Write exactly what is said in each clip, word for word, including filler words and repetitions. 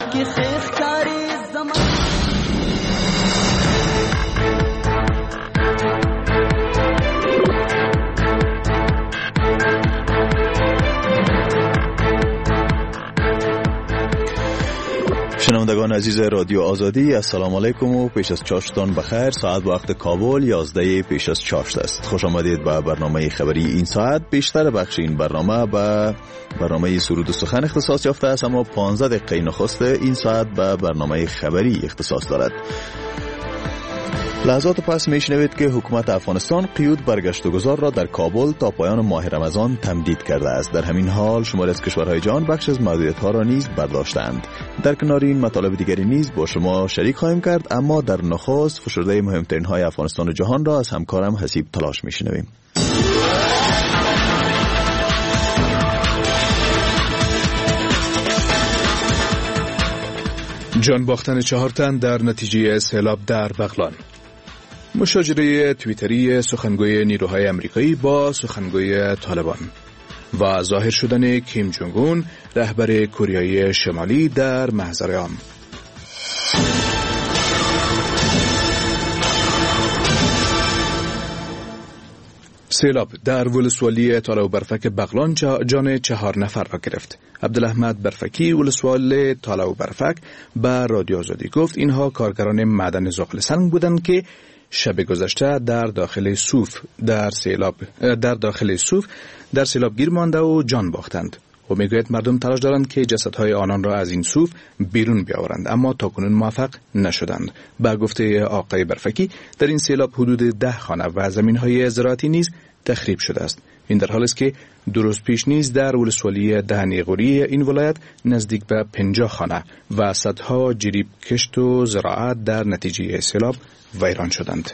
کی خیخ کاری زمان شنوندگان عزیز رادیو آزادی، السلام علیکم و پیش از چاشتان بخیر. ساعت وقت کابل یازده پیش از چاشت است. خوش آمدید به برنامه خبری این ساعت. بیشتر بخش این برنامه به برنامه سرود و سخن اختصاص یافته است، اما پانزده دقیقه نخست این ساعت به برنامه خبری اختصاص دارد. لحظات پس میشنوید که حکومت افغانستان قیود برگشت و گذار را در کابل تا پایان ماه رمضان تمدید کرده است. در همین حال شماری از کشورهای جهان بخش از محدودیت ها را نیز برداشتند. در کنار این مطالب دیگری نیز با شما شریک خواهیم کرد، اما در نخست فشرده مهمترین های افغانستان و جهان را از همکارم حسیب تلاش میشنویم. جان باختن چهار تن در نتیجه سیلاب در بغلان. مشاجره توییتری سخنگوی نیروهای آمریکایی با سخنگوی طالبان و ظاهر شدن کیم جونگ اون رهبر کره شمالی در محضر عام. سیلاب در ولسوالی تالا و برفک بغلان جان چهار نفر را گرفت. عبدالاحمد برفکی ولسوال تالا و برفک به رادیو آزادی گفت اینها کارگران معدن زغال سنگ بودند که شب گذشته در داخل صوف در سیلاب در داخل صوف در سیلاب گیر مانده و جان باختند. و میگوید مردم تلاش دارند که جسدهای آنان را از این صوف بیرون بیاورند، اما تاکنون موفق نشدند. با گفته آقای برفکی در این سیلاب حدود ده خانه و زمینهای زراعتی نیز تخریب شده است. این در حالی است که دو روز پیش نیز در ولسوالی دهنیغوری این ولایت نزدیک به پنجاه خانه و صدها جریب کشت و زراعت در نتیجه سیلاب ویران شدند.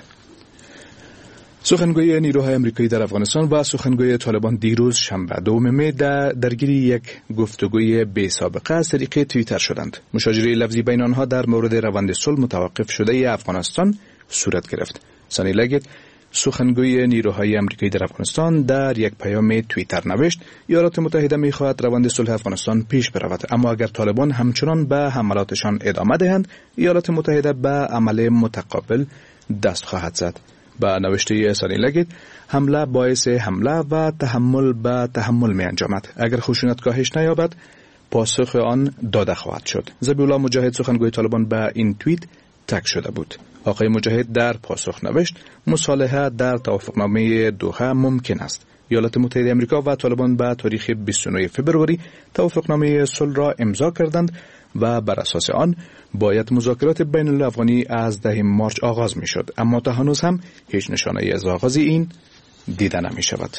سخنگوی نیروهای آمریکایی در افغانستان و سخنگوی طالبان دیروز شنبه دوم می در درگیری یک گفتگوی بی سابقه از طریق توییتر شدند. مشاجره لفظی بین آنها در مورد روند صلح متوقف شده افغانستان صورت گرفت. سانی لگت سخنگوی نیروهای آمریکایی در افغانستان در یک پیام توییتر نوشت ایالات متحده می‌خواهد روند صلح افغانستان پیش برود، اما اگر طالبان همچنان به حملاتشان ادامه دهند ایالات متحده به عمل متقابل دست خواهد زد. با نوشته سانی لگت حمله باعث حمله و تحمل به تحمل می انجامد. اگر خشونت کاهش نیابد پاسخ آن داده خواهد شد. ذبیح‌الله مجاهد سخنگوی طالبان به این توییت تک شده بود. آقای مجاهد در پاسخ نوشت مصالحه در توافقنامه دوحه ممکن است. ایالات متحده آمریکا و طالبان به تاریخ بیست و نه فوریه توافقنامه صلح را امضا کردند و بر اساس آن باید مذاکرات بین الافغانی از ده مارس آغاز می شد، اما تا هنوز هم هیچ نشانه از آغاز این دیده نمی شود.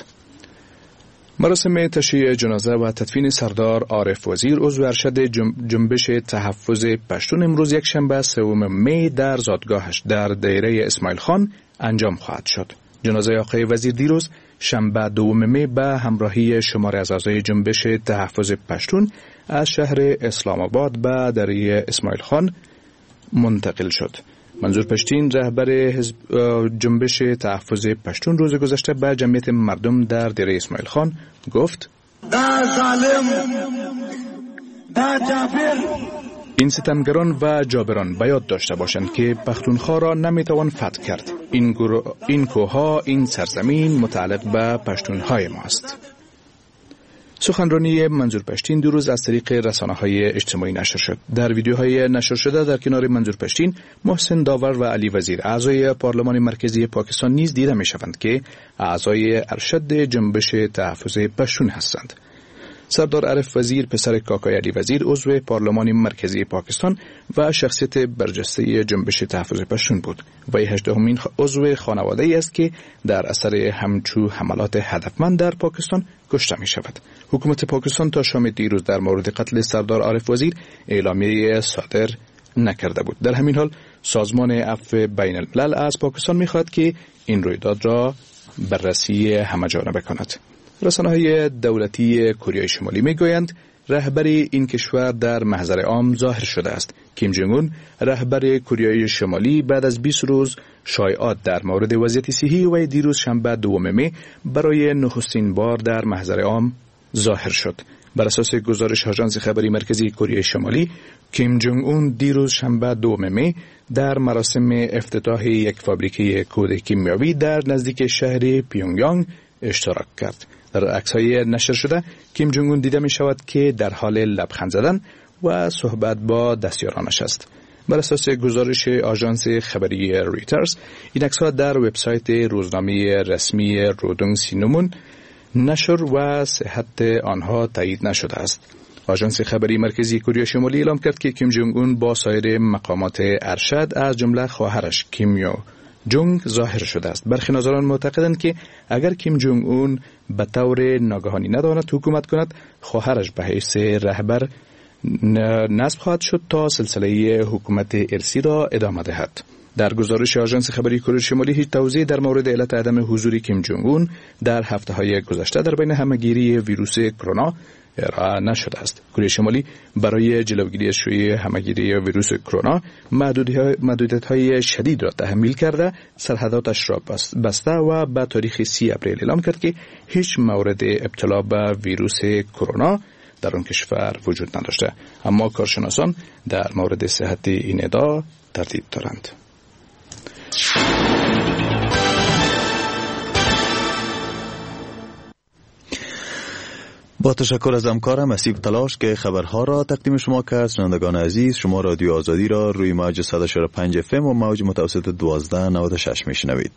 مراسم تشییع جنازه و تدفین سردار عارف وزیر عضو ارشد جنبش تحفظ پشتون امروز یک شنبه سوم می در زادگاهش در دایره اسماعیل خان انجام خواهد شد. جنازه آقای وزیر دیروز شنبه دوم می به همراهی شمار از اعضای جنبش تحفظ پشتون از شهر اسلام آباد به دایره اسماعیل خان منتقل شد. منظور پشتین رهبر حزب جنبش تحفظ پشتون روز گذشته به جمعیت مردم در دایره اسماعیل خان گفت دا ظالم دا جابر این ستمگران و جابران باید داشته باشند که پختونخوا را نمیتوان فتح کرد. این, گرو... این کوها این سرزمین متعلق به پشتونهای ماست. سخنرانی منظور پشتین دو روز از طریق رسانه‌های اجتماعی نشر شد. در ویدیوهای نشر شده در کنار منظور پشتین محسن داور و علی وزیر اعضای پارلمان مرکزی پاکستان نیز دیده می‌شوند که اعضای ارشد جنبش تحفظ پشتون هستند. سردار عارف وزیر پسر کاکای علی وزیر عضو پارلمان مرکزی پاکستان و شخصیت برجسته جنبش تحفظ پشتون بود. وی هجدهمین عضو خانواده ای است که در اثر همچو حملات هدفمند در پاکستان کشته می شود. حکومت پاکستان تا شام دیروز در مورد قتل سردار عارف وزیر اعلامیه صادر نکرده بود. در همین حال سازمان عفو بین الملل از پاکستان می خواهد که این رویداد را بررسی همه‌جانبه کند. رسانه‌های دولتی کره شمالی میگویند رهبر این کشور در محضر عام ظاهر شده است. کیم جونگ اون رهبر کره شمالی بعد از بیست روز شایعات در مورد وضعیت صحی و دیروز شنبه دوم می برای نخستین بار در محضر عام ظاهر شد. بر اساس گزارش آژانس خبری مرکزی کره شمالی، کیم جونگ اون دیروز شنبه دوم می در مراسم افتتاح یک فابریکه کود کیمیاوی در نزدیک شهر پیونگیانگ اشتراک کرد. در عکس‌های نشر شده، کیم جونگ اون دیده می شود که در حال لبخند زدن و صحبت با دستیارانش است. بر اساس گزارش آژانس خبری رویترز، این عکس‌ها در وبسایت روزنامه رسمی رودونگ سینمون نشر و صحت آنها تایید نشده است. آژانس خبری مرکزی کره شمالی اعلام کرد که کیم جونگ اون با سایر مقامات ارشد از جمله خواهرش کیم یو جونگ ظاهر شده است. برخی ناظران معتقدند که اگر کیم جونگ اون به طور ناگهانی نداند حکومت کند، خواهرش به حیث رهبر نصب خواهد شد تا سلسله حکومت ارثی را ادامه دهد. در گزارش آژانس خبری کره شمالی هیچ توضیحی در مورد علت عدم حضور کیم جونگ اون در هفته‌های گذشته در بین همه‌گیری ویروس کرونا ارائه نشده است. کره شمالی برای جلوگیری از شیوع همه‌گیری ویروس کرونا محدودیت‌های شدید را تحمیل کرده، سرحداتش را بسته و به تاریخ سی اپریل اعلام کرد که هیچ مورد ابتلا به ویروس کرونا در آن کشور وجود نداشته. اما کارشناسان در مورد صحت این ادعا تردید دارند. با تشکر از همکارم اسیب تلاش که خبرها را تقدیم شما کرد. شنوندگان عزیز، شما رادیو آزادی را روی موج صد و چهل و پنج اف ام و موج متوسط دوازده نود و شش میشنوید.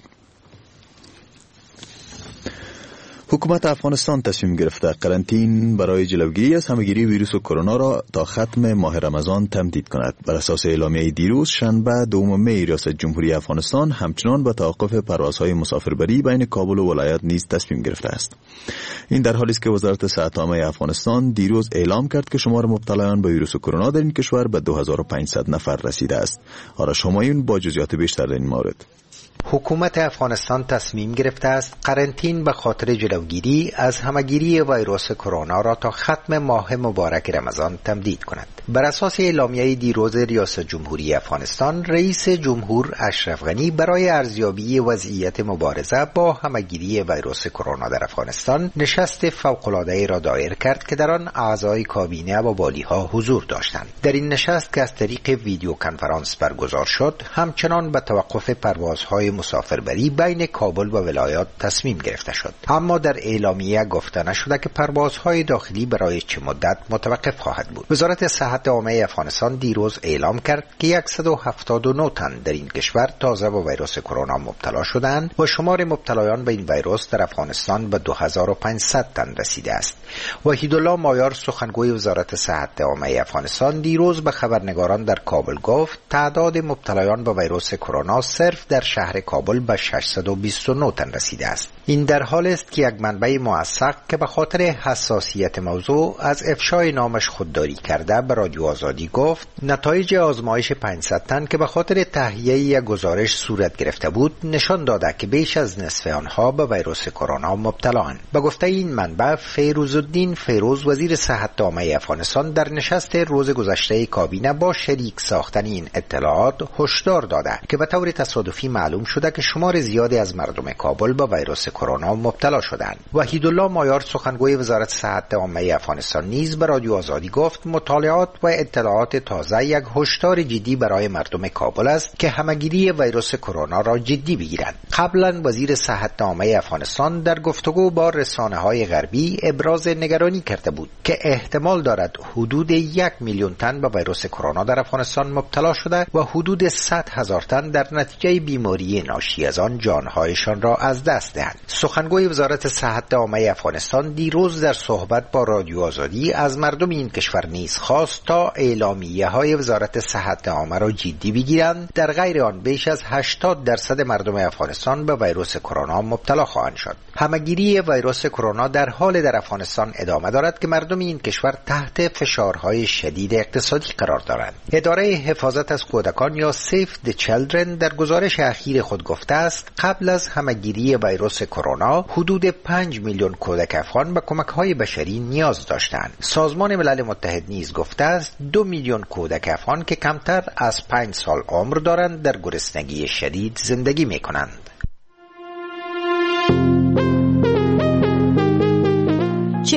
حکومت افغانستان تصمیم گرفته قرنطین برای جلوگیری از همه‌گیری ویروس کرونا را تا ختم ماه رمضان تمدید کند. بر اساس اعلامیه دیروز شنبه دوم می، ریاست جمهوری افغانستان همچنان به توقف پروازهای مسافربری بین کابل و ولایت نیز تصمیم گرفته است. این در حالی است که وزارت صحت عامه افغانستان دیروز اعلام کرد که شمار مبتلایان به ویروس کرونا در این کشور به دو هزار و پانصد نفر رسیده است. آرش همایون با جزئیات بیشتر در این مورد. حکومت افغانستان تصمیم گرفته است قرنطین به خاطر جلوگیری از همه‌گیری ویروس کرونا را تا ختم ماه مبارک رمضان تمدید کند. بر اساس اعلامیه دیروز ریاست جمهوری افغانستان، رئیس جمهور اشرف غنی برای ارزیابی وضعیت مبارزه با همه‌گیری ویروس کرونا در افغانستان نشست فوق‌العاده را دایر کرد که در آن اعضای کابینه و والی‌ها حضور داشتند. در این نشست که از طریق ویدیو کنفرانس برگزار شد، همچنان به توقف پروازهای مسافربری بین کابل و ولایات تصمیم گرفته شد. اما در اعلامیه گفته نشده که پروازهای داخلی برای چه مدت متوقف خواهد بود. وزارت صحت عامه افغانستان دیروز اعلام کرد که صد و هفتاد و نه تن در این کشور تازه به ویروس کرونا مبتلا شدند و شمار مبتلایان به این ویروس در افغانستان به دو هزار و پانصد تن رسیده است. وحیدالله مایار، سخنگوی وزارت صحت عامه افغانستان، دیروز به خبرنگاران در کابل گفت تعداد مبتلایان به ویروس کرونا صرف در شهر کابل به ششصد و بیست و نه تن رسیده است. این در حال است که یک منبع موثق که به خاطر حساسیت موضوع از افشای نامش خودداری کرده به رادیو آزادی گفت نتایج آزمایش پانصد تن که به خاطر تهیه یک گزارش صورت گرفته بود نشان داده که بیش از نصف آنها به ویروس کرونا مبتلااند. به گفته این منبع، فیروزالدین فیروز، وزیر صحت عامه افغانستان، در نشست روز گذشته کابینه با شریک ساختن این اطلاعات هشدار داده که به طور تصادفی معلوم شده که شمار زیادی از مردم کابل به ویروس کرونا مبتلا شدند. وحیدالله مایار، سخنگوی وزارت صحت عامه افغانستان، نیز به رادیو آزادی گفت مطالعات و اطلاعات تازه یک هشدار جدی برای مردم کابل است که همه‌گیری ویروس کرونا را جدی بگیرند. قبلا وزیر صحت عامه افغانستان در گفتگو با رسانه‌های غربی ابراز نگرانی کرده بود که احتمال دارد حدود یک میلیون تن به ویروس کرونا در افغانستان مبتلا شده و حدود صد هزار تن در نتیجه بیماری ناشی از آن جانهایشان را از دست دهند. سخنگوی وزارت صحت عامه افغانستان دیروز در صحبت با رادیو آزادی از مردم این کشور نیز خواست تا اعلامیه‌های وزارت صحت عامه را جدی بگیرند، در غیر آن بیش از هشتاد درصد مردم افغانستان به ویروس کرونا مبتلا خواهند شد. همه‌گیری ویروس کرونا در حال در افغانستان ادامه دارد که مردم این کشور تحت فشارهای شدید اقتصادی قرار دارند. اداره حفاظت از کودکان یا سیف د چیلدرن در گزارش اخیر خود گفته است قبل از همه‌گیری ویروس کرونا حدود پنج میلیون کودک افغان به کمک‌های بشری نیاز داشتند. سازمان ملل متحد نیز گفته است دو میلیون کودک افغان که کمتر از پنج سال عمر دارند در گرسنگی شدید زندگی می‌کنند.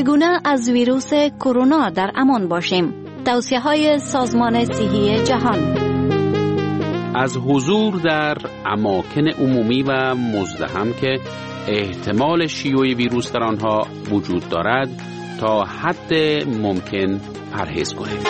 چگونه از ویروس کرونا در امان باشیم؟ توصیه‌های سازمان صحی جهان. از حضور در اماکن عمومی و مزدحم که احتمال شیوع ویروس در آنها وجود دارد تا حد ممکن پرهیز کنید.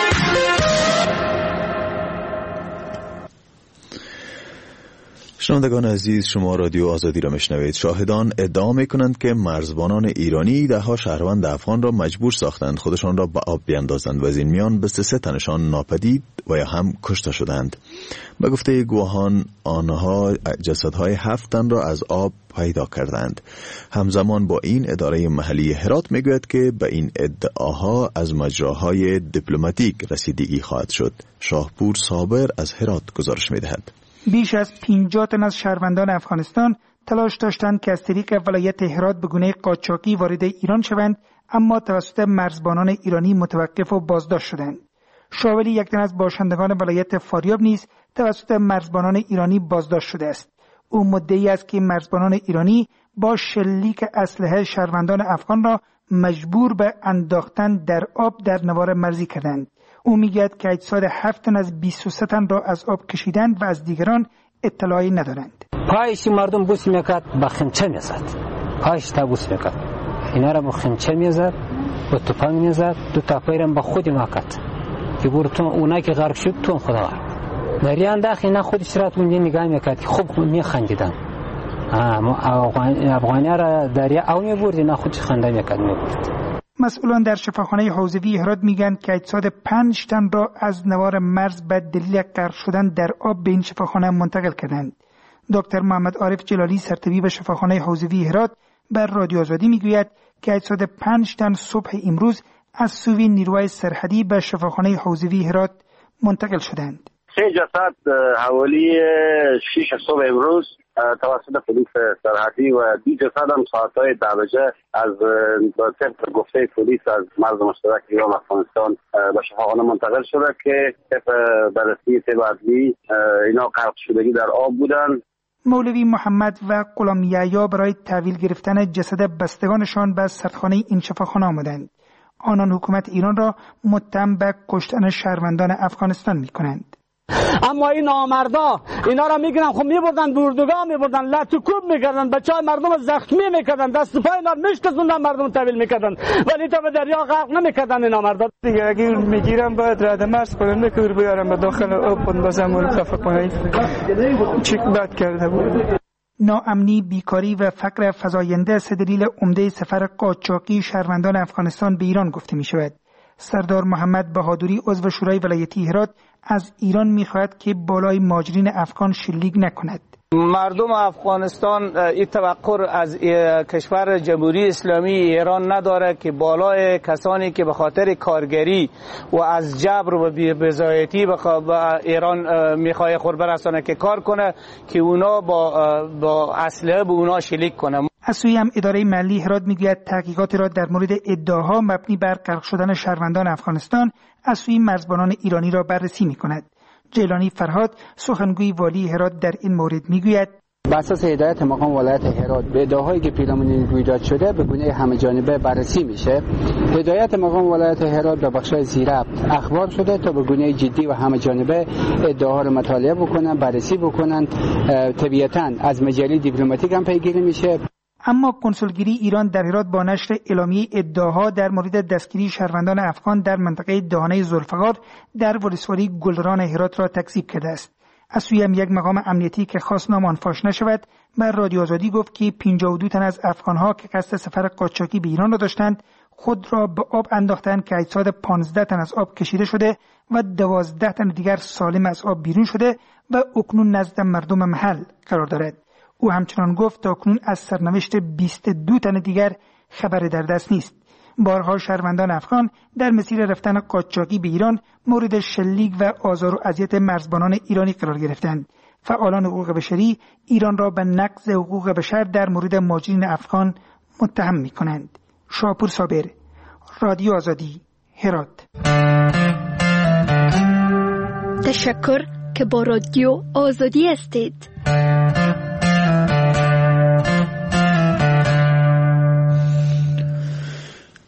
شنوندگان عزیز، شما رادیو آزادی را میشنوید. شاهدان ادعا میکنند که مرزبانان ایرانی ده ها شهروند افغان را مجبور ساختند خودشان را به آب بیاندازند و از این میان بیست و سه تنشان ناپدید و یا هم کشته شدند. به گفته گواهان آنها جسدهای هفت تن را از آب پیدا کردند. همزمان با این اداره محلی هرات میگوید که به این ادعاها از مجراهای دیپلماتیک رسیدگی خواهد شد. شاهپور صابر از هرات گزارش میدهد. بیش از پنجاه تن از شهروندان افغانستان تلاش داشتند که از طریق ولایت هرات به گونه قاچاقی وارد ایران شوند، اما توسط مرزبانان ایرانی متوقف و بازداشت شدند. شاولی یک تن از باشندگان ولایت فاریاب نیز توسط مرزبانان ایرانی بازداشت شده است. او مدعی است که مرزبانان ایرانی با شلیک اسلحه شهروندان افغان را مجبور به انداختن در آب در نوار مرزی کردند. او میگوید که اجساد هفت تن از بیست و سه تن را از آب کشیدند و از دیگران اطلاعی ندارند. پایش مردم بوس میکرد، با خنچه میزد. پایش تا بوس میکرد. اینا را با خنچه میزد، با توپان میزد، دو تا پایرم با خود میکرد. که برتون اونایی که غرق شد تو خدا غرق. دریان داخل اینا خودش را تو نگاه میکرد که خوب میخندیدن. افغانی را دریا او میبرد، اینا خودش خنده میکرد میبرد. مسئولان در شفاخانه حوزوی هرات میگن که اجساد پنج تن را از نوار مرز به دلیل غرق شدن در آب به این شفاخانه منتقل کردند. دکتر محمد عارف جلالی سرطبیب شفاخانه حوزوی هرات بر رادیو آزادی میگوید که اجساد پنج تن صبح امروز از سوی نیروهای سرحدی به شفاخانه حوزوی هرات منتقل شدند. سه جسد حوالی شش صبح امروز توسط پلیس سرحدی و دی جسد هم ساعتهای ده بجه از طبق گفته پلیس از مرز مشترک ایران و افغانستان به شفاخانه منتقل شده که طبق بررسی طب عدلی اینا غرق شدگی در آب بودند. مولوی محمد و غلام یحیی برای تحویل گرفتن جسد بستگانشان به سردخانه این شفاخانه آمدند. آنان حکومت ایران را متهم به کشتن شهروندان افغانستان می‌کنند. اما این نامردا اینا را میگیرن، خب میبردن بردگاه میبردن، لطوکوب میکردن، بچه های مردم زخمی میکردن، دست پای اینا میشکستوندن، مردم تحویل میکردن، ولی تا به دریا غرق نمیکردن این نامردا. دیگه اگه میگیرن باید رد مرز کنن، نکور بیارن به داخل آب بندازن و خفه کنن. چیک بد کرده بود. ناامنی، بیکاری و فقر فزاینده سه دلیل عمده سفر قاچاقی شهروندان افغانستان به ایران گفته می شود. سردار محمد بهادری عضو شورای ولایتی هرات از ایران می‌خواهد که بالای مهاجرین افغان شلیک نکند. مردم افغانستان این توقع از کشور جمهوری اسلامی ایران نداره که بالای کسانی که به خاطر کارگری و از جبر و بی‌رضایتی به ایران میخواد خود برسانه که کار کنه که اونا با با اسلحه به اونا شلیک کنه. از سوی هم اداره محلی هرات میگوید تحقیقاتی را در مورد ادعاها مبنی بر غرق شدن شهروندان افغانستان از سوی مرزبانان ایرانی را بررسی میکند. جیلانی فرهاد سخنگوی والی هرات در این مورد میگوید بر اساس هدایت مقام ولایت هرات به ادعاهایی که پیرامون رویداد شده به گونه همه‌جانبه بررسی میشه. هدایت مقام ولایت هرات به بخش‌های زیربط اخبار شده تا به گونه جدی و همه‌جانبه ادعاها را مطالعه بکنن، بررسی بکنن. طبیعتاً از مجاری دیپلماتیک هم پیگیری میشه. اما کنسولگری ایران در هرات با نشر اعلامیه ادعاها در مورد دستگیری شهروندان افغان در منطقه دهانه ذوالفقار در ولسوالی گلران هرات را تکذیب کرده است. از سوی هم یک مقام امنیتی که خواست نام آن فاش نشود بر رادیو آزادی گفت که پنجاه و دو تن از افغانها که قصد سفر قاچاقی به ایران را داشتند خود را به آب انداختند که اجساد پانزده تن از آب کشیده شده و دوازده تن دیگر سالم از آب بیرون شده و اکنون نزد مردم محل قرار دارد. او همچنان گفت تا اکنون از سرنوشت بیست و دو تن دیگر خبر در دست نیست. بارها شهروندان افغان در مسیر رفتن قاچاقی به ایران مورد شلیک و آزار و اذیت مرزبانان ایرانی قرار گرفتند. فعالان حقوق بشری ایران را به نقض حقوق بشر در مورد مهاجرین افغان متهم می‌کنند. شاپور صابر، رادیو آزادی، هرات. تشکر که با رادیو آزادی هستید.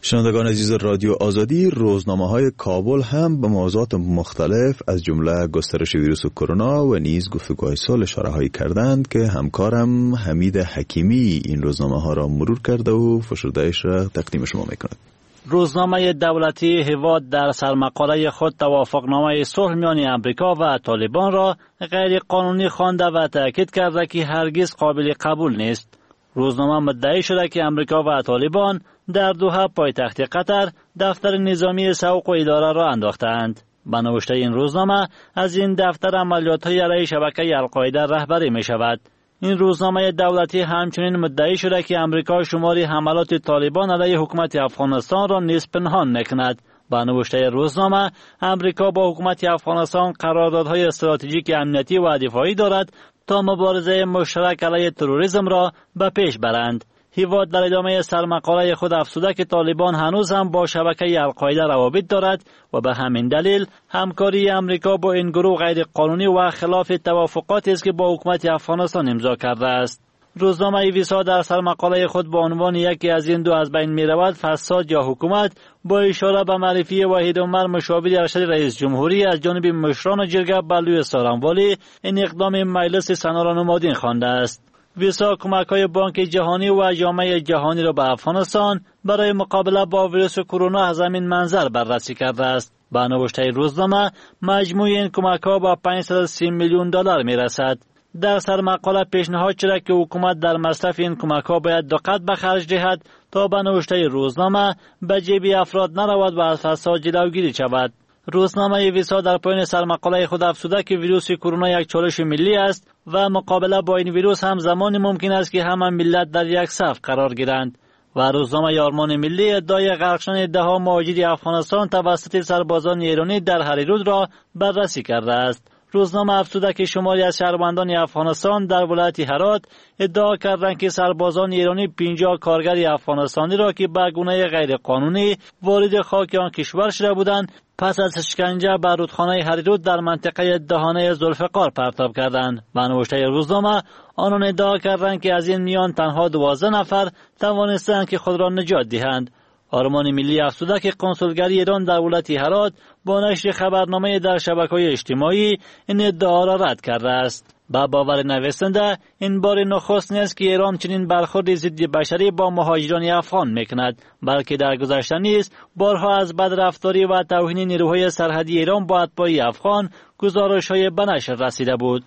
شنوندگان عزیز رادیو آزادی، روزنامه‌های کابل هم به موضوعات مختلف از جمله گسترش ویروس کرونا و نیز گفتگوهای صلح اشاره‌هایی کردند که همکارم حمید حکیمی این روزنامه‌ها را مرور کرده و فشرده‌اش را تقدیم شما می‌کند. روزنامه دولتی هیواد در سرمقاله خود توافقنامه صلح میان امریکا و طالبان را غیر قانونی خوانده و تاکید کرده که هرگز قابل قبول نیست. روزنامه مدعی شده که امریکا و طالبان در دوحه پایتخت قطر دفتر نظامی سوق و اداره را انداختند. به نوشته این روزنامه از این دفتر عملیات‌های علیه شبکه القاعده رهبری می شود. این روزنامه دولتی همچنین مدعی شده که امریکا شماری حملات طالبان علیه حکومت افغانستان را نیز پنهان نکند. به نوشته روزنامه امریکا با حکومت افغانستان قراردادهای استراتژیک امنیتی و دفاعی دارد تا مبارزه مشترک علیه تروریسم را به پیش برند. هیواد در ادامه سرمقاله خود افزوده که طالبان هنوز هم با شبکه القاعده روابط دارد و به همین دلیل همکاری امریکا با این گروه غیر قانونی و خلاف توافقاتی است که با حکومت افغانستان امضا کرده است. روزنامه ویسا در سرمقاله خود با عنوان یکی از این دو از بین می رود، فساد یا حکومت، با اشاره به معرفی وحید عمر مشاور ارشد رئیس جمهوری از جانب مشران جرگه بلوی سارانوالی این اقدام مجلس سنا را نمادین خوانده است. ویسا کمک‌های بانک جهانی و جامعه جهانی را به افغانستان برای مقابله با ویروس کرونا از همین منظر بررسی کرده است. به نوشته روزنامه مجموع این کمک‌ها با پانصد و سی میلیون دلار می‌رسد. در سرمقاله پیشنهاد شده که حکومت در مصرف این کمک‌ها باید دقت به خرج دهد تا به نوشته روزنامه به جیب افراد نرود و از فساد جلوگیری شود. روزنامه ویسا در پایان سرمقاله خود افزوده که ویروس کرونا یک چالش ملی است و مقابله با این ویروس هم زمانی ممکن است که همه ملت در یک صف قرار گیرند. و روزنامه آرمان ملی ادعای غرق شدن ده‌ها مهاجر افغانستان توسط سربازان ایرانی در هریرود را بررسی کرده است. روزنامه افزوده که شماری از شهروندان افغانستان در ولایت هرات ادعا کردند که سربازان ایرانی پنجاه کارگر افغانستانی را که به گونه غیر قانونی وارد خاک آن کشور شده بودند پس از شکنجه به رودخانه هریرود در منطقه دهانه ذوالفقار پرتاب کردند. به نوشته روزنامه آنان ادعا کردند که از این میان تنها دوازده نفر توانستند که خود را نجات دهند. آرمان ملی افزوده که کنسولگری ایران در ولایت هرات با نشر خبرنامه در شبکه‌های اجتماعی این ادعا را رد کرده است. با باور نویسنده این بار نخست نیست که ایران چنین برخورد ضد بشری با مهاجران افغان میکند، بلکه در گذشته نیز بارها از بدرفتاری و توهین نیروهای سرحدی ایران با اتباع افغان گزارش‌های به نشر رسیده بود.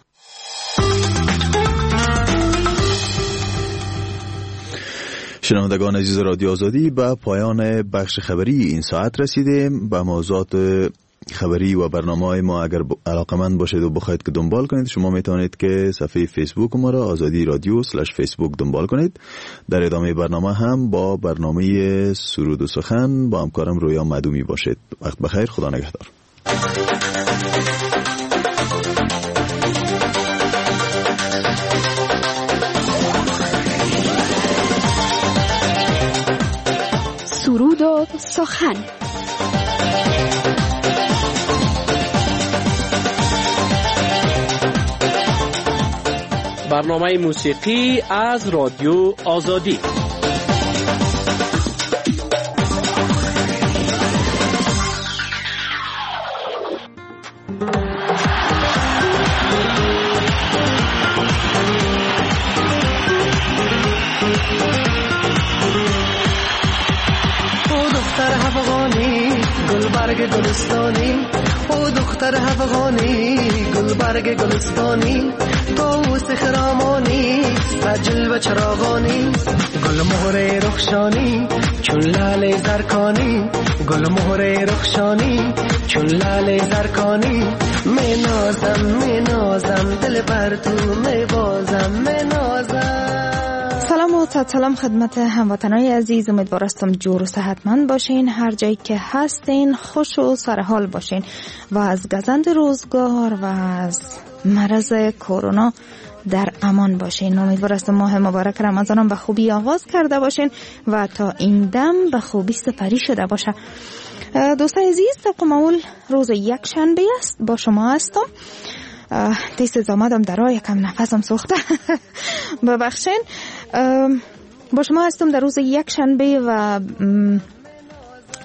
شنوندگان عزیز رادیو آزادی، به پایان بخش خبری این ساعت رسیدیم. به موضوعات خبری و برنامه‌های ما اگر علاقمند باشید و بخواید که دنبال کنید، شما میتونید که صفحه فیسبوک ما را آزادی رادیو سلش فیسبوک دنبال کنید. در ادامه برنامه هم با برنامه سرود و سخن با همکارم رویا مدومی باشید. وقت بخیر، خدا نگهدار. سرود و سخن. برنامه موسیقی از رادیو آزادی. گلبرگ گلستانی، او دختر افغانی گلبرگ گلستانی، طاووس خرامانی سجل و چراغانی، گل مهر رخشانی چون لال زرکانی، گل مهر رخشانی چون لال زرکانی، می نازم می نازم دل بر تو می بازم می نازم. سلام و سلام خدمت هموطنای عزیز، امیدوار هستم جور و صحتمند باشین، هر جایی که هستین خوش و سرحال باشین و از گزند روزگار و از مرض کرونا در امان باشین. امیدوار هستم ماه مبارک رمضان به خوبی آغاز کرده باشین و تا این دم به خوبی سپری شده باشه. دوستان عزیز، طبق معمول روز یک شنبه است، با شما هستم. دیست زامدم در راه، یکم نفسم سوخته ببخشین. با شما هستم در روز یک شنبه و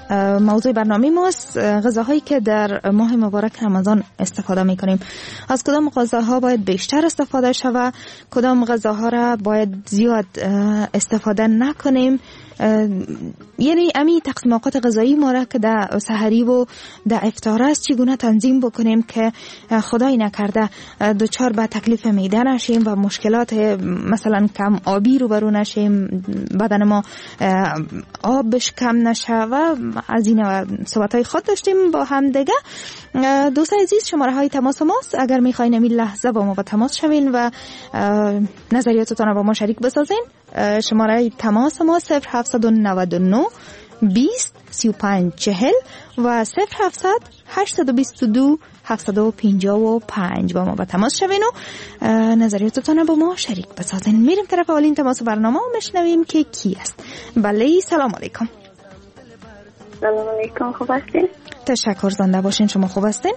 موضوع برنامه ماست غذاهایی که در ماه مبارک رمضان استفاده میکنیم. از کدام غذاها باید بیشتر استفاده شود، کدام غذاها را باید زیاد استفاده نکنیم. یعنی امی تقسیم اوقات غذایی ما را که در سحری و در افطار است چگونه تنظیم بکنیم که خدای نکرده دوچار به تکلیف معده نشیم و مشکلات مثلا کم آبی رو برو نشیم، بدن ما آبش کم نشه و از این صحبت‌های خود داشتیم با هم دیگه. دوستان عزیز، شماره های تماس ماست، اگر میخواین این لحظه با ما با تماس شوین و نظریاتتان رو با ما شریک بسازین. شماره تماس ما صفر هفتصد و نود و نه بیست سی و پنج چهل و صفر هفتصد هشتصد و بیست و دو هفتصد و پنجاه و پنج با ما با تماس شوین و نظریاتتان رو با ما شریک بسازین. میریم طرف اولین تماس برنامه و میشنویم که کی است. بله، سلام علیکم. سلام علیکم، خوب هستین؟ تشکر، زنده باشین. شما خوب هستین؟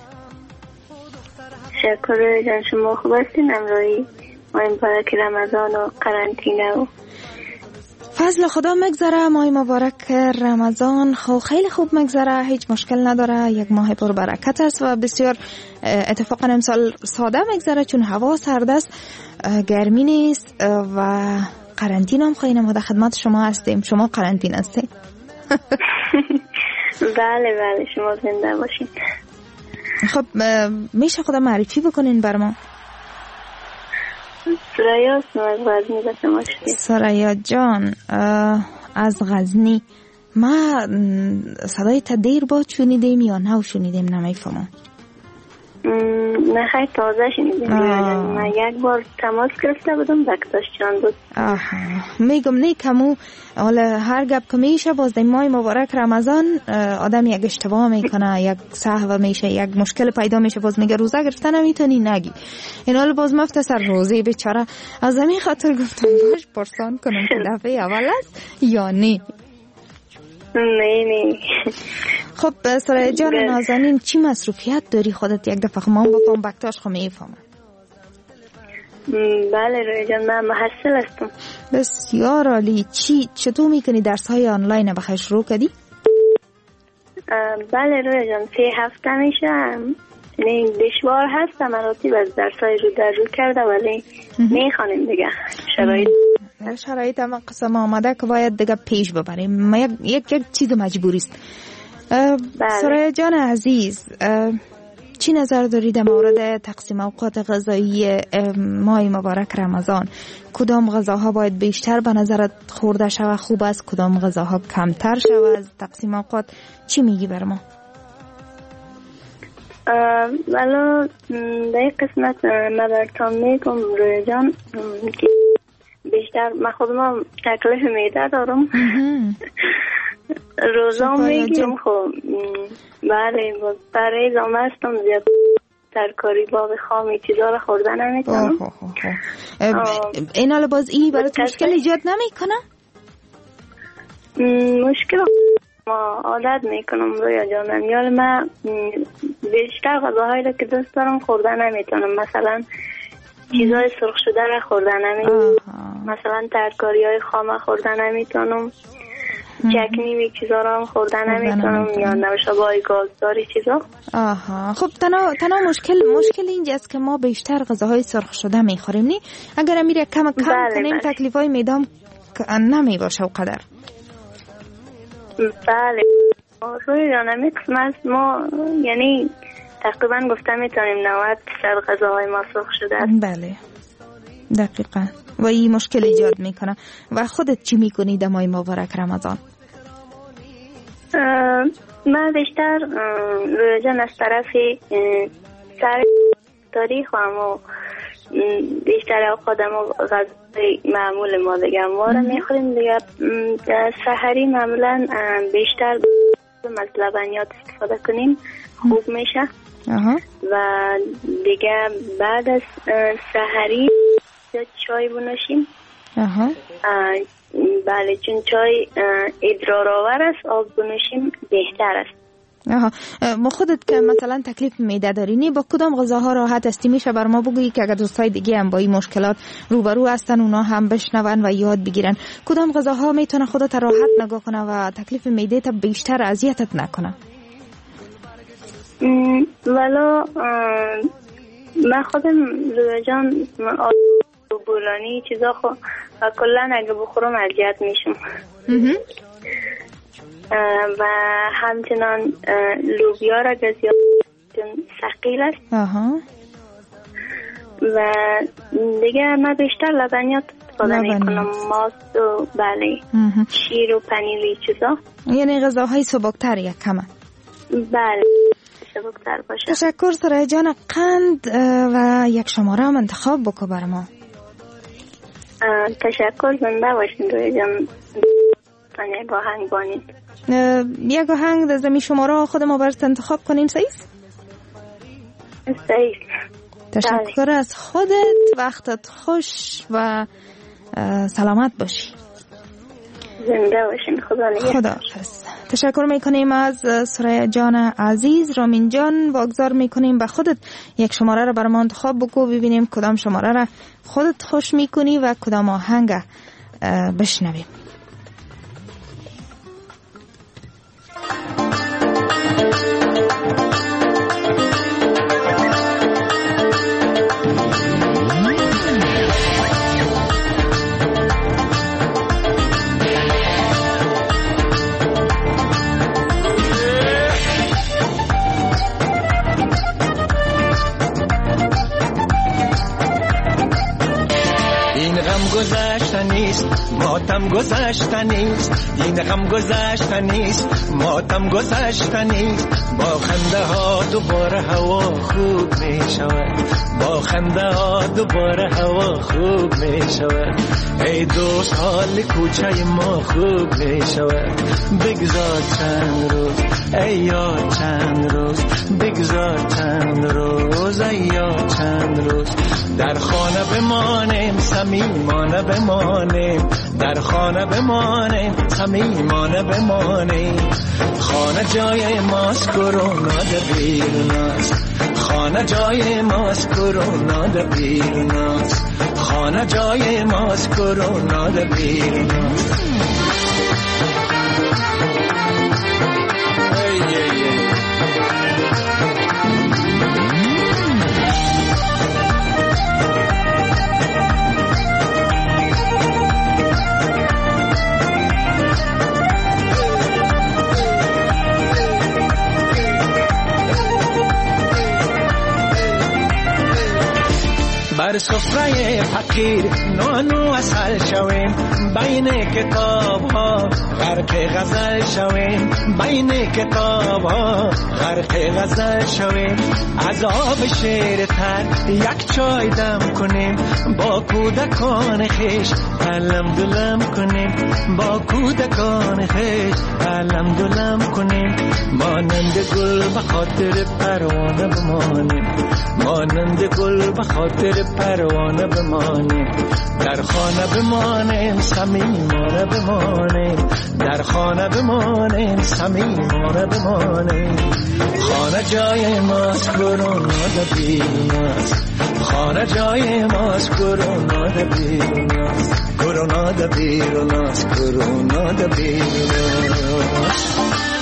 تشکر جان، شما خوب هستین؟ امروی ماه مبارک رمضان و قرنطینه و فضل خدا مگذره. ماه مبارک رمضان خو خیلی خوب مگذره، هیچ مشکل نداره، یک ماه پر برکت است و بسیار اتفاقا امسال ساده مگذره چون هوا سرد است، گرمی نیست و قرنطینه هم خیلی ما در خدمت شما هستیم. شما قرنطینه هستین؟ بله بله، شما زنده باشین. خب میشه خدا معرفی بکنین بر ما؟ سریا از غزنی به شما شدیم. سریا جان از غزنی، ما صدای تا دیر با شنیدیم یا نه شنیدیم نمیفهمم. نه خیلی تازه شنیدیم. من یک بار تماس گرفته بودم بکتاش چند بود. آها، میگم نه کمو حالا هر گپ که میشه باز در ماه مبارک رمضان آدم یک اشتباه میکنه، یک سهو میشه، یک مشکل پیدا میشه، باز میگه روزه گرفته نمیتونی نگی. این حال باز مفتصر روزه بیچاره. از همین خاطر گفتم باش پرسان کنم که دفعه اول است یا نه. نه نه. خب سرای جان نازنین، چی مصروفیت داری خودت؟ یک دفعه ما بفهم بکتاش خو میفهمم. بله روی جان، من محصل هستم. بسیار عالی. چی چطور میکنی درس های آنلاین بخیر شروع کردی؟ بله روی جان، سه هفته میشه. یعنی دشوار هست مراتی از درس های رو در رو کرده ولی میخوانیم دیگه. شرایط شرایط هم قسم آمده که باید دیگه پیش ببریم. ما یک یک, یک چیز مجبوری است. سرای جان عزیز، چی نظر داری در مورد تقسیم اوقات غذایی ماه مبارک رمضان؟ کدام غذاها باید بیشتر به نظرت خورده شود خوب است، کدام غذاها کمتر شود از تقسیم اوقات؟ چی میگی بر ما؟ ولو در این قسمت من برتان میگم روی جان که بیشتر من خودم تکلیف میده دارم. روزا میگیرم. خب بله، برای ازامه هستم زیاد ترکاری باب خامی چیزا رو خوردن نمیتونم. این حالا باز این برات مشکل ایجاد نمیکنه؟ مشکل ما عادت میکنم رویا جانم. یال من بیشتر غذاهایی رو که دوست دارم خوردن نمیتونم. مثلا چیزای سرخ شده رو خوردن نمیتونم، مثلا ترکاری های خام خوردن نمیتونم، چکنی می چیزا رو هم خوردن نمیتونم یا نوشابه گازداری چیزا. آها، خب تنها تنها مشکل مشکل اینجاست که ما بیشتر غذاهای سرخ شده میخوریم. نی اگر امیر کم کم بله کنیم بله. تکلیفای معده‌ام نمی باشه و قدر. بله روی جانمی قسمت ما یعنی تقریبا گفته میتونیم نود درصد غذاهای ما سرخ شده است. بله دقیقا، و این مشکل ایجاد میکنه. و خودت چی میکنی در ماه مبارک رمضان؟ من بیشتر روی جان از طرف سر تاریخ و بیشتر اوقاتم غذای معمول ما دیگه ما رو میخوریم دیگه. سحری معمولا بیشتر مطلبانیات استفاده کنیم خوب میشه. آها. و دیگه بعد از سحری چای بنوشیم. آها. بله چون چای ادرار آور است، آب بنوشیم بهتر است. آها، ما خودت که مثلا تکلیف معده دارینی با کدام غذاها راحت هستی؟ میشه بر ما بگویی که اگر دوستای دیگه هم با این مشکلات روبرو هستن اونا هم بشنون و یاد بگیرن کدام غذاها میتونه خودت راحت نگاه کنه و تکلیف معده تا بیشتر اذیتت نکنه؟ والا من خودم رویا جان بولانی چیزا خو و کلا اگه بخورم اذیت میشم و همچنان لوبیا را که زیاد ثقیل است آها. و دیگه من بیشتر لبنیات استفاده میکنم، ماست و بله شیر و پنیر چیزا، یعنی غذاهای سبکتر یک کمه. بله سبکتر باشه. تشکر سرای جان. قند و یک شماره هم انتخاب بکو بر ما. تشکر، زنده باشین روی جان. یک آهنگ بانید. یک آهنگ در زمین شماره خود ما برات انتخاب کنیم. صحیح؟ صحیح. تشکر از خودت، وقتت خوش و سلامت باشی. زنده باشین. خدا نگهدار. خداحافظ. تشکر میکنیم از سرای جان عزیز. رامین جان واگذار میکنیم به خودت یک شماره را برای ما انتخاب بگو ببینیم کدام شماره را خودت خوش میکنی و کدام آهنگ بشنویم. گذشته نیست ماتم گذشته نیست، این غم گذشته نیست ماتم گذشته نیست. با خنده ها دوباره هوا خوب می شود، با خنده ها دوباره هوا خوب می شود. ای دوست حال کوچه ما خوب می شود. بگذار چند روز ای یار چند روز، بگذار چند روز ای یار چند روز. در خانه بمانیم صمیمانه بمانیم، در خانه بمانیم صمیمانه بمانیم. خانه جای ماست کرونا در بیروناست، خانه جای ماست کرونا در بیروناست، خانه جای ماست کرونا در بیروناست. بر سفره فقیر نانو اصل شویم، بین کتاب ها غرق غزل شویم، بین کتاب ها غرق غزل شویم. از آب شیر تر یک چای دم کنیم، با کودکان خیش علم دلم کنیم، با کودکان خیش علم دلم کنیم. مانند گل به خاطر پروانه بمانیم، مانند گل به خاطر پروانه بمانیم. در خانه بمانیم صمیمانه بمانیم، در خانه بمانیم صمیمانه بمانیم. خانه جای ماست کرونا در بیروناست، خانه جای ماست کرونا در بیروناست، کرونا در بیروناست، کرونا در بیروناست.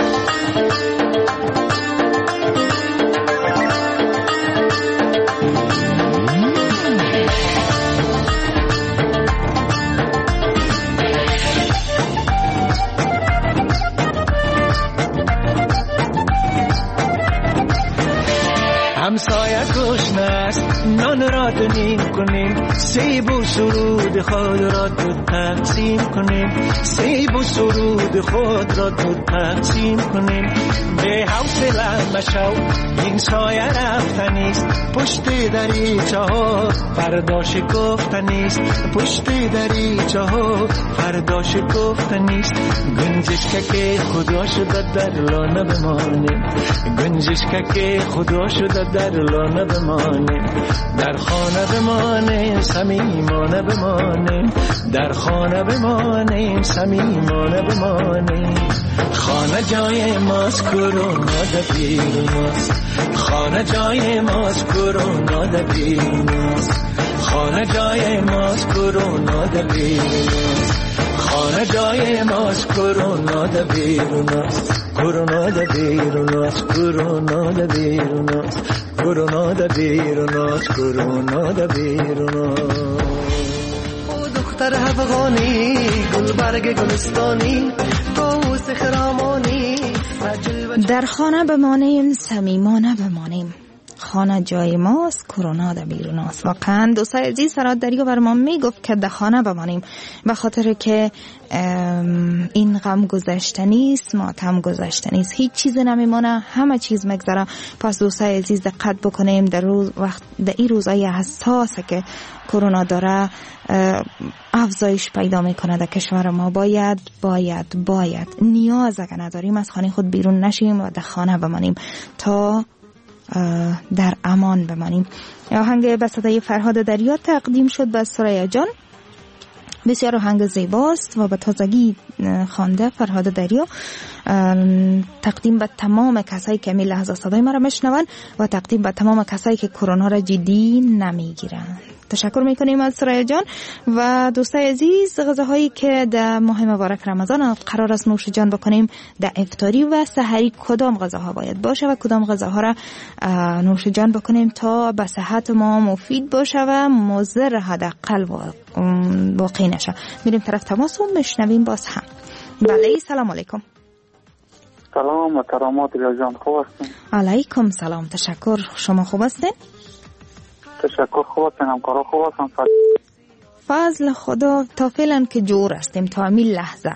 همسایه گشنه است نان را دونیم کنیم، سیب و سرود خود را دو تقسیم کنیم، سیب و سرود خود را دو تقسیم کنیم. به حوصله مشو این سایه رفتنیست، پشت دریچه ها فردا شکفتنیست، پشت دریچه ها فردا شکفتنیست. گنجشک که خدا شده در لانه بمانیم، گنجشک که خدا شده در لانه بمانیم. در خانه بمانیم صمیمانه بمانیم، در خانه بمانیم صمیمانه بمانیم. خانه جای ماست کرونا در بیروناست خانه جای ماست کرونا در بیروناست خانه جای ماست کرونا در بیروناست خانه جای ماست کرونا در بیروناست کرونا در بیروناست کرونا در بیروناست کرونا در بیروناست کرونا در بیروناست دختر افغانی گل برگ گلستانی طاووس خرامانی در خانه بمانیم صمیمانه بمانیم خانه جای ماست کرونا در بیرون است. واقعا دوستای عزیز سرات دریا بر ما میگفت که در خانه بمانیم به خاطر که این غم گذشتنی است ماتم گذشتنی است هیچ چیز نمیمونه همه چیز میگذره. پس دوستای عزیز دقت بکنیم در روز وقت در این روزای حساسه که کرونا داره افزایش پیدا میکنه در کشور ما باید باید باید نیاز اگر نداریم از خانه خود بیرون نشیم و در خانه بمانیم تا در امان بمانیم. آهنگ به صدای فرهاد دریا تقدیم شد به سریا جان. بسیار آهنگ زیباست و به تازگی خوانده فرهاد دریا. تقدیم به تمام کسایی که می لحظه صدای ما را میشنون و تقدیم به تمام کسایی که کرونا را جدی نمیگیرند. تشکر میکنیم از سریا جان. و دوستای عزیز غذاهایی که در ماه مبارک رمضان قرار است نوش جان بکنیم در افطاری و سحری کدام غذاها باید باشه و کدام غذاها را نوش جان بکنیم تا به صحت ما مفید باشه و مضر حداقل واقع نشه. میریم طرف تماس و میشنویم باز هم. بله سلام علیکم. سلام و کرامات جان خوب هستین؟ علیکم سلام تشکر. شما خوب هستین؟ تشکر خوب هستین همکارا خوب هستن؟ فضل خدا تا فعلا که جور هستیم تا همین لحظه.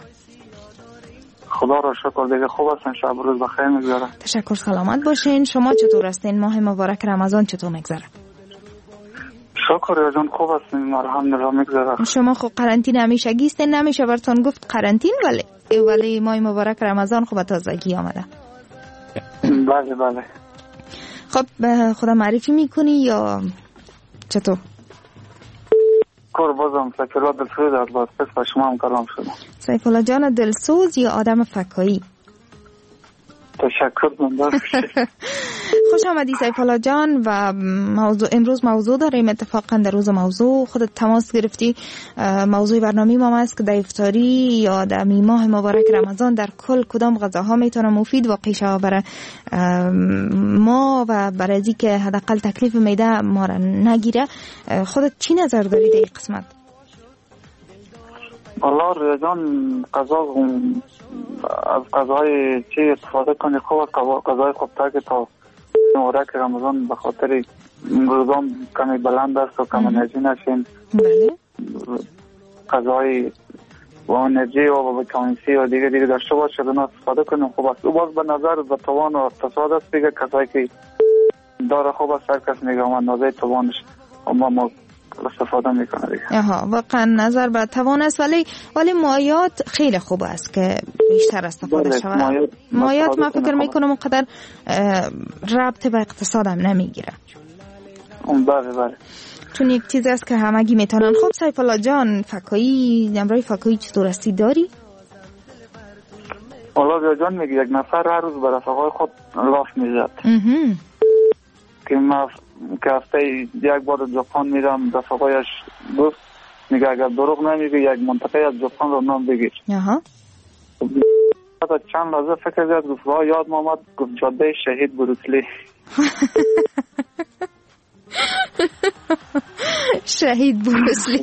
خدا را شکر دیگه خوب هستین شب روز بخیر میگذره. تشکر سلامت باشین. شما چطور هستین؟ ماه مبارک رمضان چطور میگذره؟ شکر جان خوب هستین الحمدلله میگذره. شما خب قرنطینه همیشگی هستین نمیشه براتون گفت قرنطین ولی ولی ماه مبارک رمضان خوب تازگی آمده. بله بله. خب خدا معرفی میکنی یا چطور؟ کار بازم سیفالله دلسوز از باسپس با شما هم کلام شدم. سیفالله جان دلسوز یا آدم فکایی؟ تشکر من خوش آمدی سیفالله جان. و موضوع امروز موضوع داریم اتفاقا در روز موضوع خودت تماس گرفتی. موضوع برنامه ما است که در افطاری یا در ماه مبارک رمضان در کل کدام غذاها میتونه مفید واقع شود برای ما و برای از اینکه حداقل تکلیف معده ما را نگیره. خودت چی نظر داری در این قسمت؟ والله ریاضان غذا از غذای چی استفاده کنی خوب غذای خوبتر که تا مبارک رمضان به خاطر روزان کمی بلند است و کم انرژی نشین. بله. غذای و انرژی و ویتامین سی و دیگه دیگه داشته باشه اونا استفاده کنیم خوب است. او باز به نظر به توان و اقتصاد است دیگه کسایی که داره خوب است هر کس میگه من نظر توانش اما ما استفاده میکنه دیگه. آها واقعا نظر به توان است ولی ولی مایات خیلی خوب است که بیشتر استفاده شود. مایات, مایات من فکر میکنم اونقدر ربط به اقتصاد هم نمیگیره. بله بله. چون یک چیز است که همگی میتونن. خب سیفالله جان فکایی نمرای فکایی چطور هستی داری؟ والله جان میگه یک نفر هر روز به رفقای خود لاف میزد که ما که هفته یک بار ژاپن میرم رفقایش گفت میگه اگر دروغ نمیگه یک منطقه از ژاپن رو نام بگیر. آها. بعد چند لحظه فکر کرد گفت واه یاد محمد گفت جاده شهید بروسلی. شهید بروسلی.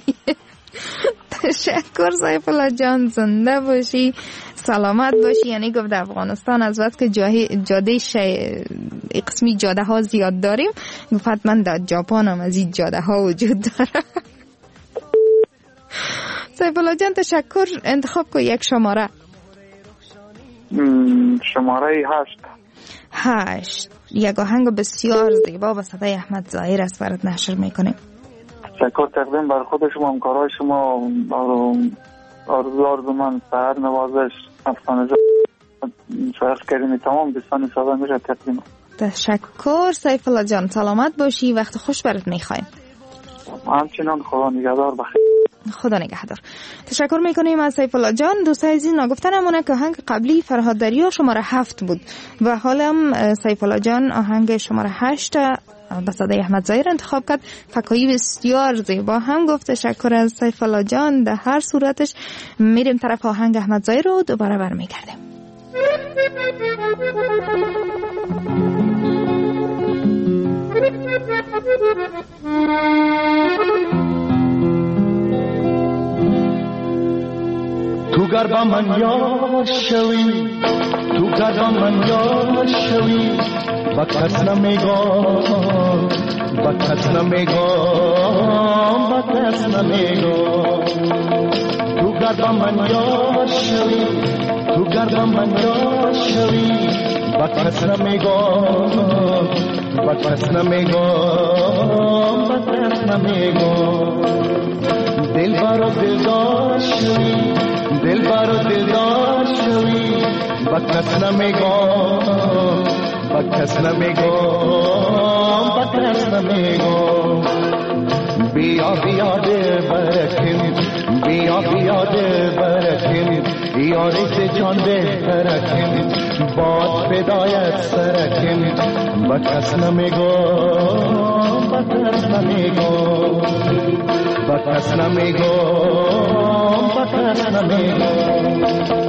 تشکر سیفالله جان زنده باشی سلامت باشی. یعنی گفت در افغانستان از وقت که جاده شی... قسمی جاده ها زیاد داریم گفت حتما در ژاپن هم از این جاده ها وجود داره. سیفالله جان تشکر. انتخاب کو یک شماره. شماره هشت. هشت. یک آهنگ بسیار زیبا به صدای احمد ظاهر است برات نشر میکنیم. تشکر تقدیم بر خود شما همکارای شما آرزو آرزو من سهر نوازش افغان شایخ کریمی تمام دوستان سازه میشه تقدیم. تشکر سیفالله جان سلامت باشی وقت خوش برات میخوایم. همچنان خدا نگهدار بخیر. خدا نگهدار. تشکر میکنیم از سیف الله جان. دوستای عزیز نگفتن همونه که آهنگ قبلی فرهاد دریا شماره هفت بود و حالم سیف الله جان آهنگ شماره هشت به صدای احمد ظاهر انتخاب کرد. فکایی بسیار زیبا هم گفت. تشکر از سیف الله جان. در هر صورتش میریم طرف آهنگ احمد ظاهر رو دوباره برمیگردیم. تو گر با من یار شوی، تو گر با من یار شوی، با کس نمیگم، با کس نمیگم، با کس نمیگم. تو گر با من یار شوی، تو گر با من یار شوی، با کس نمیگم، با کس نمیگم، با کس نمیگم. دل بارو دلدار شوی، دل بارو دلدار شوی، با کس نمیگم، با کس نمیگم، با کس نمیگم. بیا بیا دل برکن، بیا بیا دل برکن، یاری سے جان بهترکن، باد فدایت سرکن، با کس نمیگم، با کس نمیگم، با کس نمیگم، با کس نمیگم.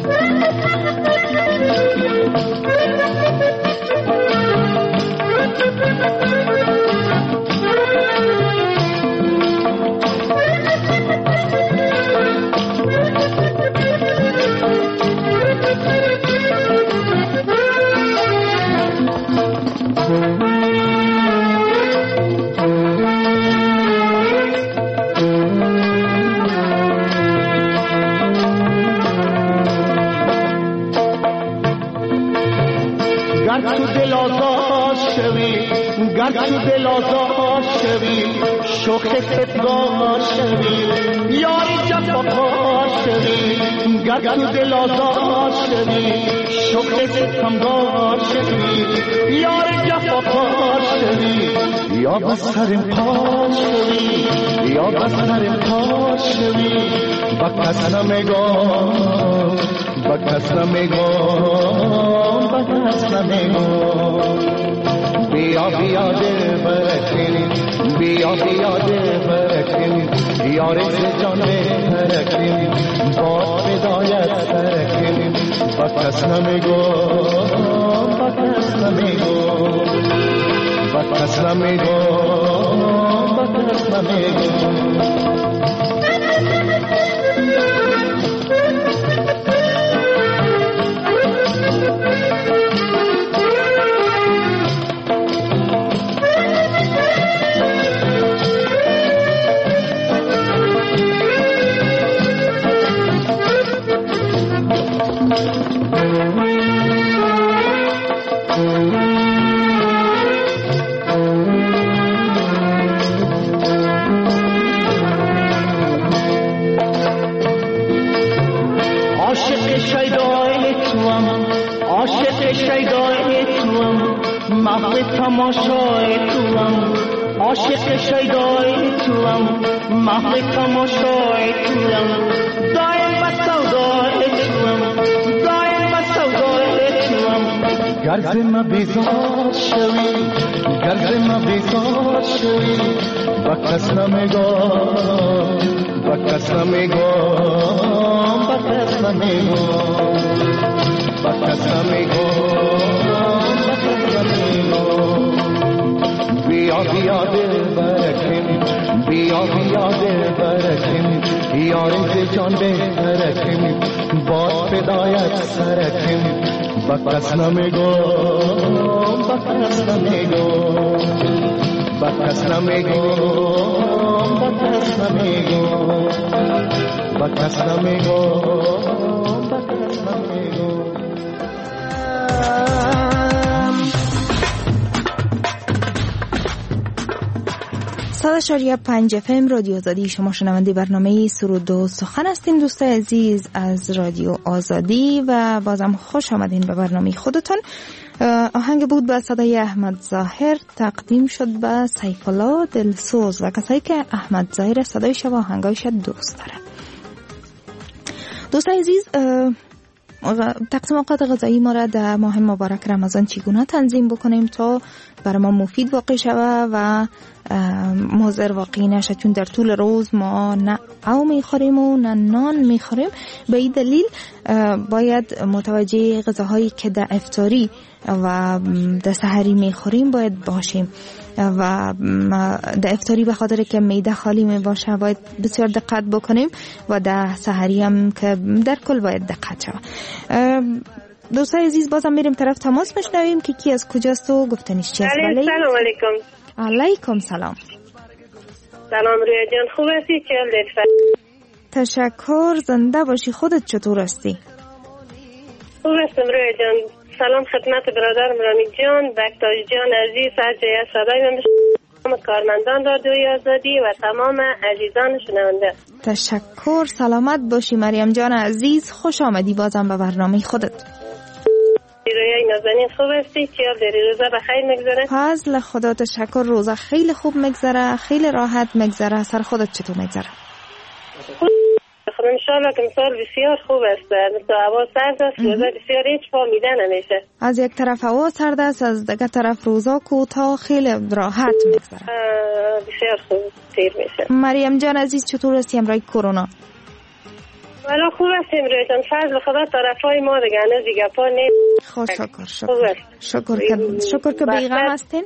گر تو دل آزاد شوی، شوخ ستگاه شوی، یاری جفاکار شوی. گر تو دل آزاد شوی، شوخ ستگاه شوی، یاری جفاکار شوی. یا بس سرم پاش شوی، یا بس سرم پاش شوی، با کس نمیگم، با کس نمیگم، با کس نمیگم. بیا بیا دل برکن، بیا بیا دل برکن، یار سے جان بهترکن، باد فدایت سرکن، با کس نمیگم، با کس نمیگم، با کس نمیگم، با کس نمیگم. تماشای توام، عاشق شیدای توام، محو تماشای توام، دایم با سودای توام، دایم با سودای توام. گر ز ما بیزار شوی، گر ز ما بیزار شوی، با کس نمیگم، با کس نمیگم، با کس نمیگم، با کس نمیگم، با کس نمیگم. بیا بیا دل برکن، بیا بیا دل برکن، یاری سے جان بهترکن، باد فدایت سرکن، با کس نمیگم، با کس نمیگم، با کس نمیگم، با کس نمیگم، با کس نمیگم، با کس نمیگم. صد اشاریه پنج اف ام رادیو آزادی. شما شنونده برنامه سرود و سخن هستین دوستای عزیز از رادیو آزادی و بازم خوش آمدین به برنامه خودتون. آهنگ بود به صدای احمد ظاهر، تقدیم شد به سیف الله دلسوز و کسایی که احمد ظاهر صدایش و آهنگایش دوست داره. دوستان عزیز، تقسیم اوقات غذایی ما را در ماه مبارک رمضان چگونه تنظیم بکنیم تا برای ما مفید واقع شود و مضر واقعی نشه، چون در طول روز ما نه او میخوریم و نه نان میخوریم. به این دلیل باید متوجه غذاهایی که در افطاری و در سحری میخوریم باید باشیم و در افطاری به خاطر که معده خالی می باشه باید بسیار دقت بکنیم و در سحری هم که در کل باید دقت شود. دوستای عزیز، بازم میریم طرف تماس میشنویم که کی از کجاست و گفتنیش چی است. سلام علیکم. علیکم سلام. سلام رویا جان، خوب هستی؟ چه حالت؟ تشکر، زنده باشی. خودت چطور هستی؟ خوب هستم رویا جان. سلام خدمت برادرم رامی جان، بکتاج جان عزیز، هر جای از صدای من تمام کارمندان رادیوی آزادی و تمام عزیزان شنونده. تشکر، سلامت باشی مریم جان عزیز. خوش آمدی بازم به برنامه خودت. رویای نازنین خوب هستی؟ چه حال داری؟ روزا بخیر میگذره؟ فضل خدا، تشکر. روزا خیلی خوب میگذره، خیلی راحت میگذره. سر خودت چطور میگذره؟ خب انشالله که مثال بسیار خوب است. مثل هوا سرد است، روزا بسیار هیچ فامیده نمیشه. از یک طرف هوا سرد است، از دیگر طرف روزا کوتاه، خیلی راحت میگذره. بسیار خوب تیر میشه. مریم جان عزیز چطور هستی امروز کرونا؟ والا خوب هستیم رویتان، فضل خدا طرفای ما دیگه هنوز دیگه پا نیست. خوش شکر شکر شکر که شکر که بیغم هستین.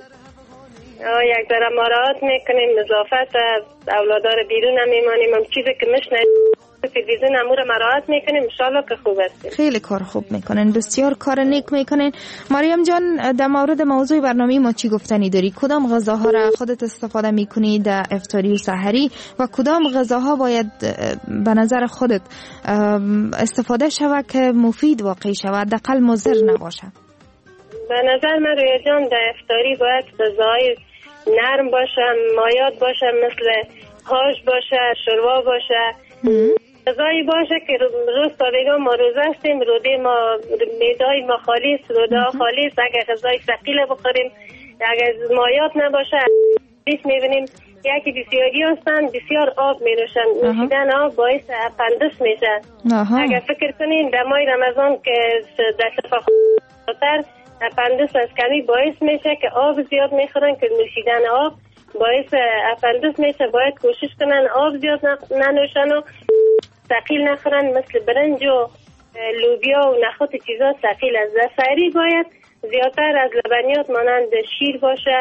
یک ذره مراعات میکنیم، نظافت، اولادار بیرون هم میمانیم، هم چیزی که مشنید تلویزیون امور مراعات میکنیم. انشالله که خوب هستیم. خیلی کار خوب میکنین، بسیار کار نیک میکنین. مریم جان، در مورد موضوع برنامه ما چی گفتنی داری؟ کدام غذاها را خودت استفاده میکنی در افطاری و سحری و کدام غذاها باید به نظر خودت استفاده شود که مفید واقع شود، دقل مضر نباشه؟ به نظر من روی جان در افطاری باید غذاهای نرم باشه، مایات باشه، مثل هاش باشه، شوروا باشه، غذایی باشه که روز تا بگم ما روز هستیم، روده ما میدای ما خالی است، روده ها خالی است. اگر غذای ثقیل بخوریم، اگر مایات نباشه، بیش میبینیم یکی بسیاری هستن بسیار آب میروشن، نوشیدن آب باعث اپندیس میشه. اگر فکر کنین در ماه رمضان که در شفاخاطر اپندیس از کمی باعث میشه که آب زیاد میخورن، که نوشیدن آب باعث اپندیس میشه. باید کوشش کنن آب زیاد ننوشن و ثقیل نخورن، مثل برنج و لوبیا و نخود چیزا ثقیل است. در سحری باید زیادتر از لبنیات مانند شیر باشه،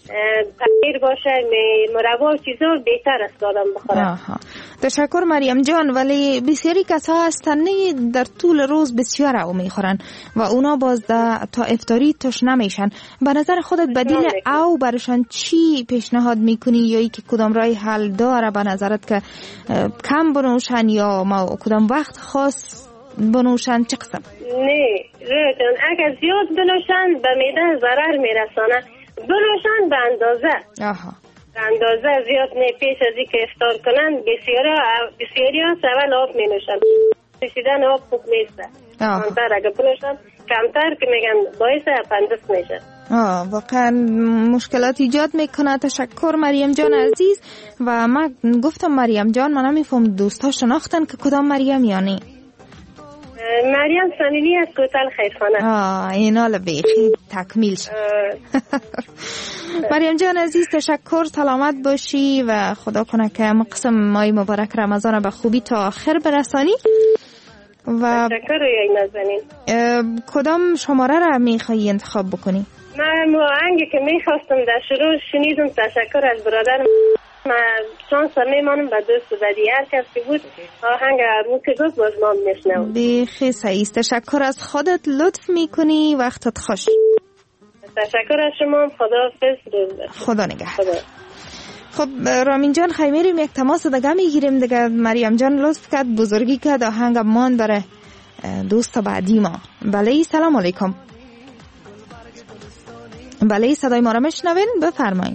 پنیر باشه، مربا و چیزا بهتر است آدم بخوره. تشکر مریم جان. ولی بسیاری کسا هستن در طول روز بسیار او میخورن و اونا باز تا افطاری توش نمیشن. به نظر خودت بدیل او برشان چی پیشنهاد میکنی، یا ای که کدام رای حل داره به نظرت که کم بنوشن یا ما کدام وقت خاص بنوشن؟ چه قسم؟ نه رویتون، اگر زیاد بنوشن به معده ضرر میرسانه، بنوشن به اندازه. آها. اندازه زیاد نه، پیش از این که افطار کنن بسیاری بسیاری ها اول آب می نوشن. نوشیدن آب خوب نیسته. کمتر اگه بنوشن کمتر که میگن باعث اپندیس میشه. آه واقعا مشکلات ایجاد میکنه. تشکر مریم جان عزیز. و من گفتم مریم جان، من نمیفهم دوستا شناختن که کدام مریم یعنی؟ مریم صمیمی از کوتل خیرخانه. آه اینا لبیخی تکمیل شد. مریم جان عزیز تشکر، سلامت باشی و خدا کنه که قسم ماه مبارک رمضان به خوبی تا آخر برسانی. و تشکر روی نازنین. کدام شماره را میخوایی انتخاب بکنی؟ من آهنگی که میخواستم در شروع شنیدم، تشکر از برادرم، من چند سال میمانم به دوست و بدی هر کسی بود آهنگ موسیقی گفت باز ما میشنم. بیخی سعیست. تشکر از خودت، لطف میکنی، وقتت خوش. تشکر از شما، خدا حافظ. خدا نگهدار. خب رامین جان خیمیریم یک تماس دیگه میگیریم دیگه. مریم جان لطف کرد بزرگی کرد آهنگ مان داره دوست بعدی ما. بله سلام علیکم. بله صدای ما را میشنوین؟ بفرمایید.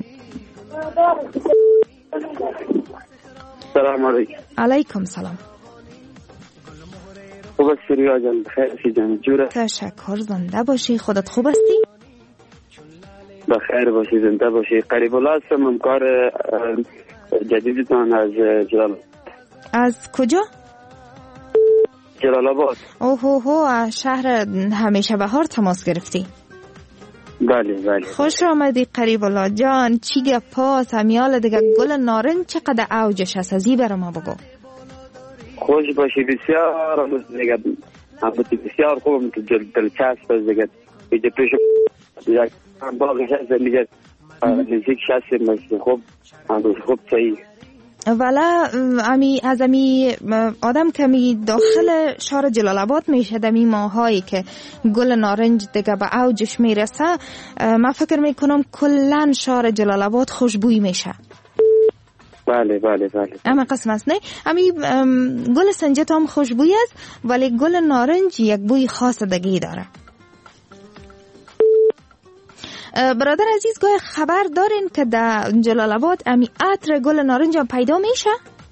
سلام علیکم. علیکم سلام. خوب است ریا جان؟ بخیر هستی جان؟ جور است؟ تشکر، زنده باشی. خودت خوب هستی؟ بخیر باشی، زنده باشی. قریب الله هستم، همکار جدیدتان از جلال. از کجا؟ جلال آباد. اوه اوه شهر همیشه بهار تماس گرفتی؟ بله بله. خوش آمدی قریب الله جان. چی گپا سمیال دیگه؟ گل نارنج چقدر اوجش هست؟ ازی برای ما بگو. خوش باشی، بسیار دیگه بسیار خوب، دلچسب است دیگه. اینجا پیش یک باقی هست دیگه نزدیک شستیم است. خوب خوب صحیح. ولی امی از امی آدم که می داخل شهر جلال آباد میشه دمی ماهایی که گل نارنج دیگه به اوجش میرسه، من فکر میکنم کلن شهر جلال آباد خوشبوی میشه. بله بله بله. اما قسم است نه، امی گل سنجت هم خوشبوی است ولی گل نارنج یک بوی خاص دیگه داره. برادر عزیز گویا خبر دارین که در جلال آباد امی عطر گل نارنج هم پیدا میشه؟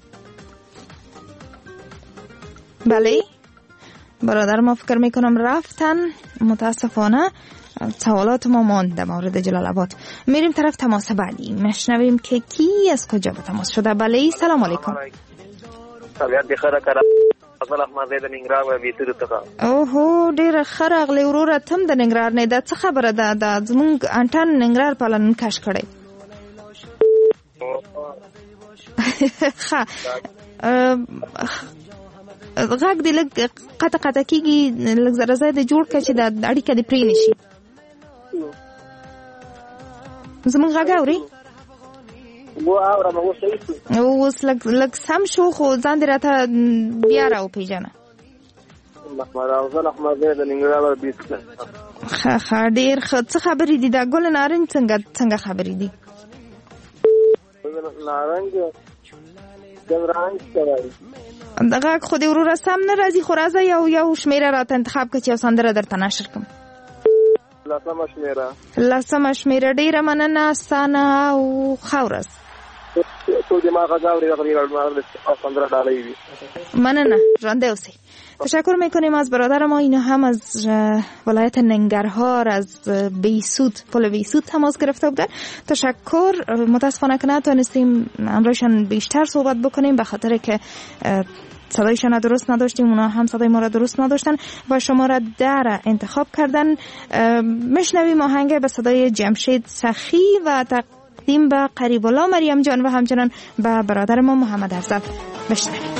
بله برادر ما فکر میکنم رفتن، متاسفانه سوالات ما مانده مورد جلال آباد. میریم طرف تماس بعدی، مشنویم که کی از کجا به تماس شده. بله سلام علیکم. طبیعت بخیر کرا افضل احمد د ننګرهار و بیتر ته. اوه ډیر خرغ لورور تم د ننګرهار نه ده. څه خبره ده د زمونږ انټن ننګرهار پلان کش کړي؟ ښه غږ دې لږ قطع قطع کېږي، لږ زره ځای دې جوړ کړه چې د اړیکه دې پرې نشي. زمونږ غږ اوري؟ اوس لږ لږ سم شو، خو ځان دې راته بیا راوپېژنه. ښه ښه ډېر ښه. څه خبرې دي؟ دا ګل نارنج څنګه څنګه خبرې دي؟ نارنج رنګ کوي. دغه خو دې وروره سم نه راځي، خو راځه یو یو شمیره راته انتخاب کړه چې یو سندره درته نشر کړم. لسمه شمیره. لسمه شمیره. ډېره مننه ستانه او ښه ورځ. مننه، ژوندی اوسئ. تشکر میکنیم از برادر ما. اینا هم از ولایت ننگرهار از بیسود، پل بیسود تماس گرفته بودن. تشکر. متاسفانه که نتونستیم امروزشان بیشتر صحبت بکنیم به خاطر که صدایشان را درست نداشتیم، اونا هم صدای ما را درست نداشتن و شما را در انتخاب کردن. مشنویم آهنگ به صدای جمشید سخی و تقدیم به قریب الله مریم جان و همچنان به برادر ما محمد افضل. بشنویم.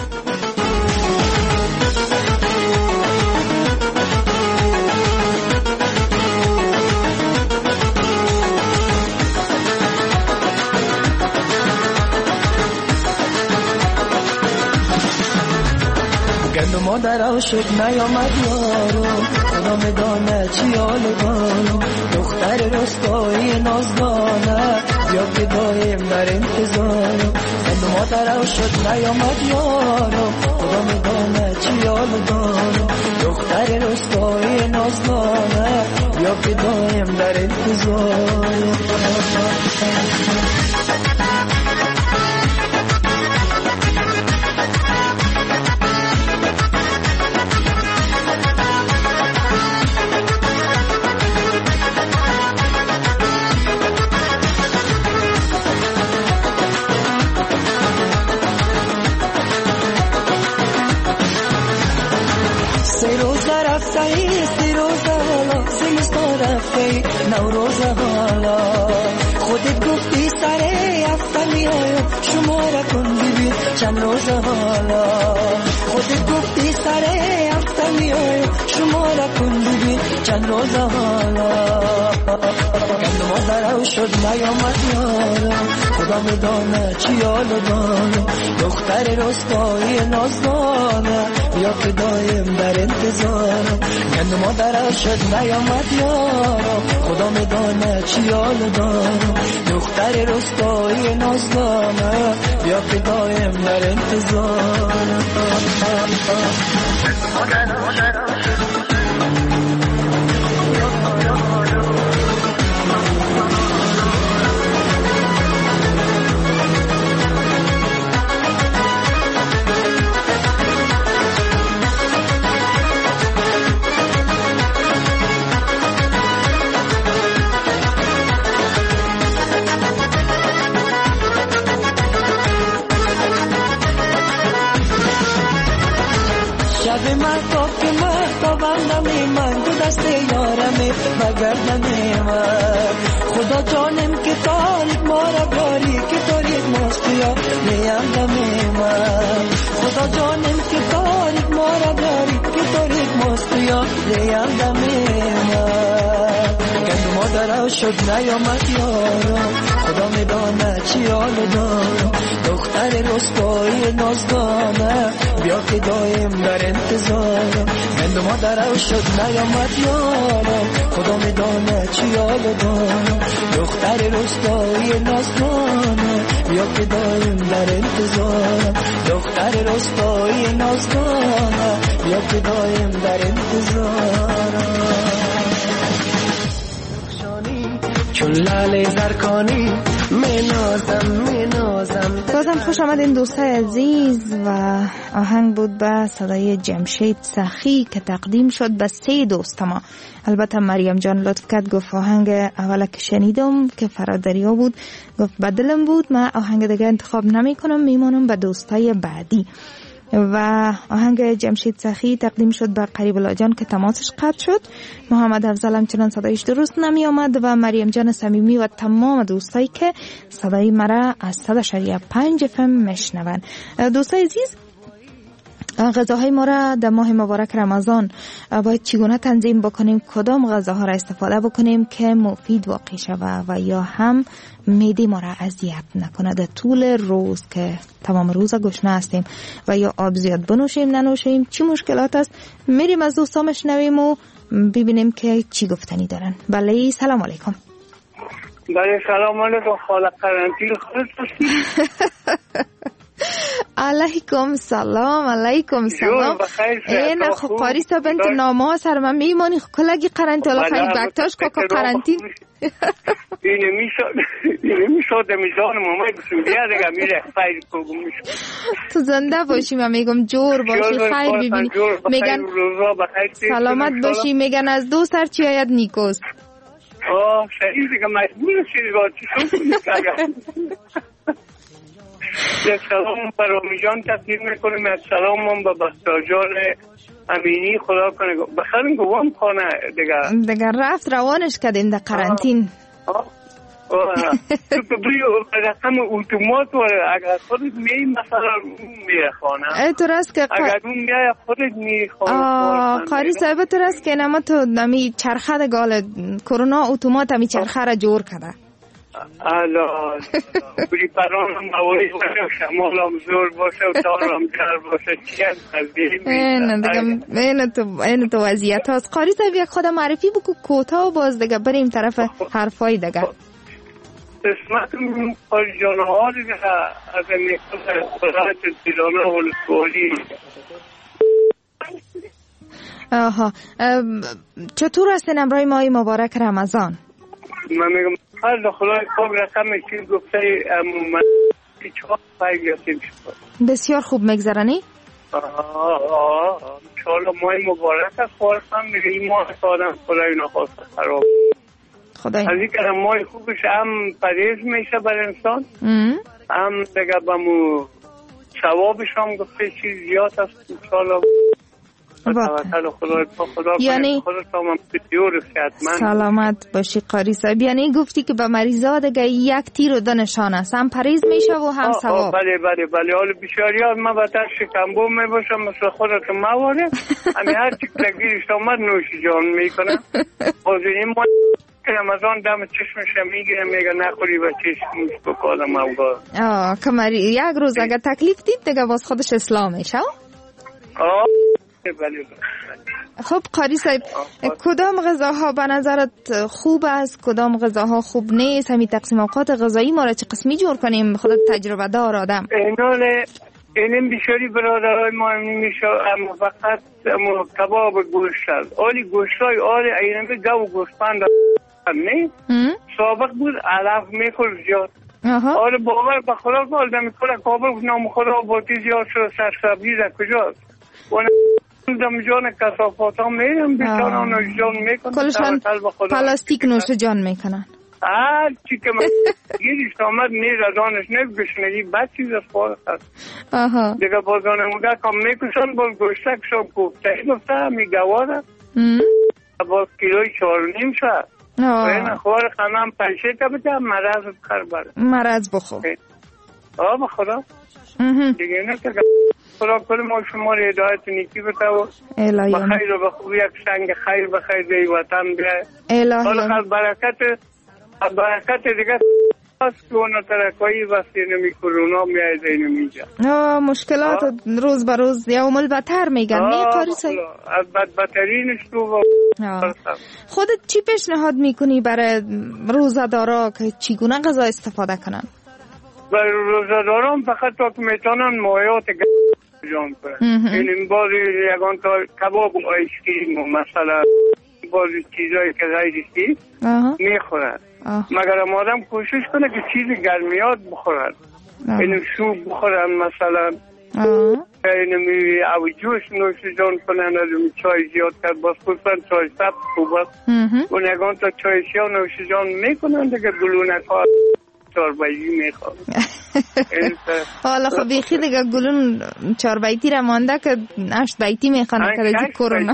گندم مادر شد نیامد یارو، خدا میدانه چی حال دارو. دختر رستایی نازدانه بیا که دایم در انتظارو. گندم مادر شد نیامد یارو، خدا میدانه چی حال دارو. دختر رستایی نازدانه بیا که دایم در انتظارو. نوروز حالا خودت گفتی سره افتلی شما را کن ببین چند روز حالا. خودت گفتی سره افتلی شما را کن ببین چند روز حالا. گند مادر شد نیامد یارو، خدا میدانه چی حال دارو. دختر رستایی نازدانه بیا که دایم در انتظارم. گند مادر شد نیامد یارو، خدا میدانه چی حال دارو. دختر رستایی نازدانه بیا که دایم در انتظارم. دست یارمه بگردن من خدا جانم که تاریک ما را بیاری که تاریک مستیا لیندم من خدا جانم که تاریک ما را بیاری که تاریک مستیا لیندم من گند مادر شد نیامد یارم خدا میدانه چی حال دارم دختر رستایی نازدانه بیا که دایم در انتظارم گند مادر شد نیامد یارم خدا میدانه چی حال دارم دختر رستایی نازدانه بیا که دایم در انتظارم دختر رستایی نازدانه بیا که دایم در انتظارم چون لاله زرکانی می نازم می نازم. بازم خوش آمدین دوستای عزیز و آهنگ بود به صدای جمشید سخی که تقدیم شد به سه دوست ما. البته مریم جان لطف کرد گفت آهنگ اولا که شنیدم که فرادریا بود گفت بدلم بود من آهنگ دیگه انتخاب نمی کنم میمونم به دوستای بعدی و آهنگ جمشید سخی تقدیم شد به قریب الله جان که تماسش قطع شد. محمد افضل همچنان صدایش درست نمی آمد و مریم جان صمیمی و تمام دوستایی که صدای مرا از صد و پنج اف ام میشنون. دوستای عزیز غذاهای ما را در ماه مبارک رمضان باید چگونه تنظیم بکنیم، کدام غذاها را استفاده بکنیم که مفید واقع شود و یا هم معده ما را اذیت نکنه در طول روز که تمام روز گشنه هستیم و یا آب زیاد بنوشیم ننوشیم چی مشکلات است. میریم از دوستا میشنویم و ببینیم که چی گفتنی دارن. بله سلام علیکم. بله سلام علیکم خاله قرنطین خودت علیکم سلام علیکم سلام. این خب قاری صاحب انت نامه سر من میمانی کلگی قرنطین الله خیلی بکتاش کوکو قرنطین اینه میشد اینه میشد میزان مامان گفتم بیا دیگه میره خیلی کوگم میشه. تو زنده باشی من میگم جور باشی خیر ببینی میگن سلامت باشی میگن از دو سر چی آید نیکوست. آه شهید دیگه مجبور شدی با چی شد میگه یک سلام برامی جان تقدیم میکنیم. یک سلام هم به بختیار جان امینی خدا کنه بخرین گوام خانه دیگه دیگه رفت روانش کردین در قرنطین. تو بریو رقم اوتومات و اگر خودت می مثلا میره خانه ای تو راست که اگر اون میای خودت میری خانه. قاری صاحب تو راست که نما تو نمی چرخه ده گال کرونا اوتومات همی چرخه را جور کرده. الا بری پران هم مواری باشه شمال هم زور باشه و تار هم جر باشه چی هم نزدیم این دیگه این تو این تو وضعیت هاست. قاری صاحب یک خود معرفی بکو کوتا و باز دیگه بریم طرف حرفای دیگه. قسمت قاری جانه ها دیگه از نیکل خدایت دیلانه و لسوالی. آها چطور هستین امرای ماه مبارک رمضان؟ من میگم هر دخلای خوب رقم چیز گفته من چهار پای گرفتیم شد. بسیار خوب میگذرنی؟ آه آه انشاءالله ماه مبارک است. خواستم میگه این ماه آدم خدای نخواست خراب خدای از این که ماه خوبش هم پریز میشه بر انسان هم دیگه بمو ثوابش هم گفته چیز زیاد است انشاءالله. یعنی سلامت باشی قاری صاحب. یعنی گفتی که به مریضا دیگه یک تیر و دو نشان است، هم پریز میشه و هم ثواب. بله بله بله. حالا بیچاره‌ها من بهتر شکمبو میباشم مثل خودت که مواره همین هر چی تگیرش آمد نوش جان میکنم. بازینی ما رمضان دم چشمش میگیره میگه نخوری و چشمش بکادم اوگاه. آه که یک روز اگه تکلیف دید دیگه باز خودش اسلام میشه. آه خب قاری صاحب کدام غذاها به نظرت خوب است کدام غذاها خوب نیست؟ همین تقسیم اوقات غذایی ما را چه قسمی جور کنیم؟ خودت تجربه دار آدم. اینال اینم بیشاری برادرای ما میشه اما فقط کباب گوشت است. آلی گوشتای آلی اینم گاو گوشتپند نه سابق بود علف میخور زیاد. آره باور به خدا گالدم میکنه کابل نام خدا باتی زیاد شد سرسبزی در کجاست؟ دم جان کثافات ها میرم بیچاران و جان میکنن کلشان پلاستیک نوش جان میکنن. هر چی که من گیریش آمد نیر از آنش نید بشنگی بد چیز از خواهد هست دیگه بازانه موگه کام میکشن باز گوشتک شب گفته گفته همی گواره با کیلوی چهار نیم شد این خوار خانم پنشه تا بده مرض بخور بره مرض بخور آه بخورا دیگه نه که خدا کل ما شما رو هدایت نیکی بتاو بخیر و بخوبی یک سنگ خیر بخیر دی وطن بیای حالا برکت برکت دیگه است که اونو ترکایی وقتی نمی کرونا میاید اینو میجا مشکلات روز به روز یوم البتر میگن می قاری صاحب از بدبترینش تو خودت چی پیشنهاد میکنی برای روزدارا که چگونه غذا استفاده کنن؟ برای روزداران فقط تا که میتونن مایات جان کنن این بازی یکان تا کباب و آیسکریم مثلا بازی چیزایی که غیرشی میخورن مگر آدم کوشش کنه که چیز گرمیات بخورن این سوپ بخورن مثلا این می او جوش نوش جان کنن از چای زیاد کرد باز خصوصا چای سبز خوب است و نگان تا چای سیاه نوش جان میکنن دیگه گلونه کار چاربایتی میخواد حالا خب بیخی دیگه گلون چاربایتی را مانده که اشت بایتی میخوانه که دیگه کرونا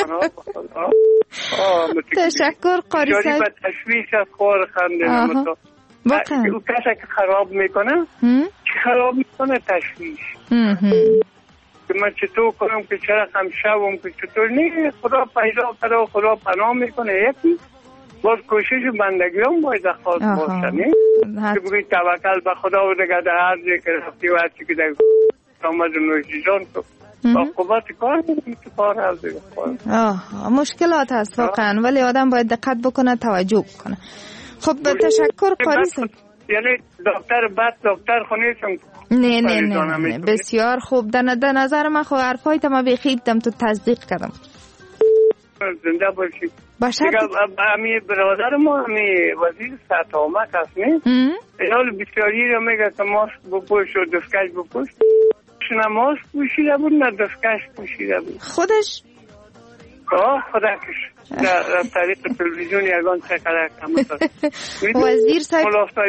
تشکر قاری صاحب تشویش از خوار خنده نمتا او کسی که خراب میکنه چی خراب میکنه تشویش که من چطور کنم که چرا هم شوم که چطور نه خدا پیدا کرده و خدا پناه میکنه یکی باز کوشش بندگی هم باید خواست باشه نه که بگوی توکل به خدا و دیگه در هر جای که رفتی و هرچی که در آمد نوشی جان تو با قوت کار میکنی که کار هر دیگه مشکلات هست واقعا ولی آدم باید دقت بکنه توجه بکنه خب تشکر قاری صاحب یعنی دکتر بد دکتر خونیشم نه نه نه نه بسیار خوب در نظر من خو حرفای ما بخیبتم تو تصدیق کردم زنده باشی باشه امی برادر ما امی وزیر سطامک هست نه حال بسیاری رو میگه که ماسک بپوش و دستکش بپوش نه ماسک پوشیده بود نه دستکش پوشیده بود خودش آه خدا کش در طریق تلویزیون یگان چکره کمت وزیر صاحب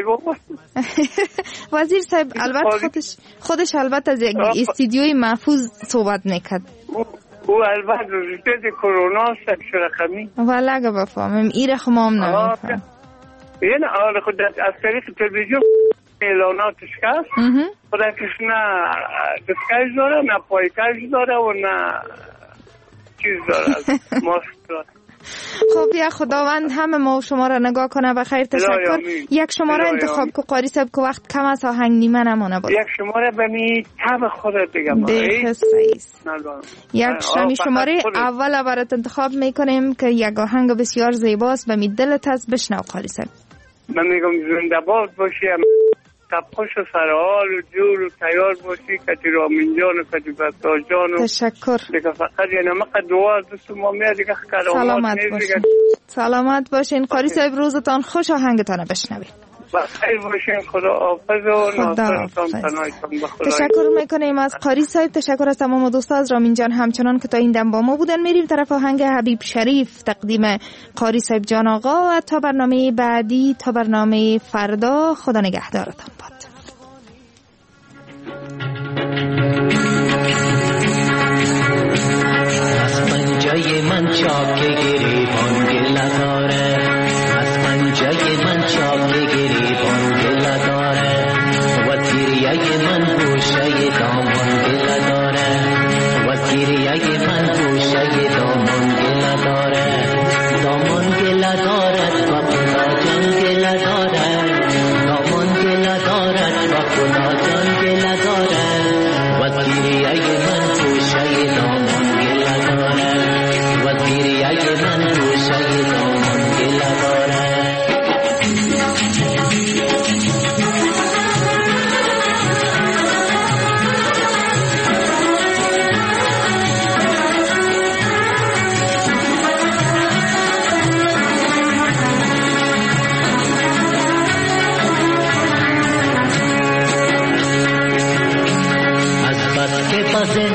وزیر صاحب البته خودش خودش البته از یک استودیوی محفوظ صحبت میکرد او البته روزیده کرونا سکش رقمی ولی اگه بفهمم ایره خمام نمیفهم یعنی آره خود از طریق تلویزیون اعلاناتش کرد خدا کش نه دستکش داره نه پایکش داره و نه چیز داره از ماسک داره خب یا خداوند همه ما و شما را نگاه کنه بخیر تشکر یک شماره انتخاب که قاری صاحب که وقت کم از آهنگ نیمه نمانه بود یک شماره بمی تب خودت دیگه دیگه سیست یک شمی شماره اول برات انتخاب میکنیم که یک آهنگ بسیار زیباست بمی دلت هست بشنو قاری صاحب من میگم زنده باد باشی خوش و سرحال و جور و تیار باشی کتی رامین جان و کتی بستا جان و تشکر دیگه فقط یعنی مقدر دعا دوست ما میاد دیگه سلامت باشین سلامت باشین قاری صاحب روزتان خوش آهنگتان بشنوید بخیر باشین خدا حافظ و ناصرتان تنایتان بخدای تشکر میکنیم از قاری صاحب تشکر از تمام دوستا از رامین جان همچنان که تا این دم با ما بودن میریم طرف آهنگ حبیب شریف تقدیم قاری صاحب جان آقا و تا برنامه بعدی تا برنامه فردا خدا نگهدارتان باد جای من چاک گریبان گله داره از من جای من چاک گریبان گله داره و تیریه من گوشه دامان گله داره و تیریه من گوشه دامان گله داره دامان گله دارد و خدا جان گله داره دامان گله دارد و خدا جان گله داره و تیریه من گوشه دامان گله داره وزیریه من روشه دامان گله داره از بس که بزن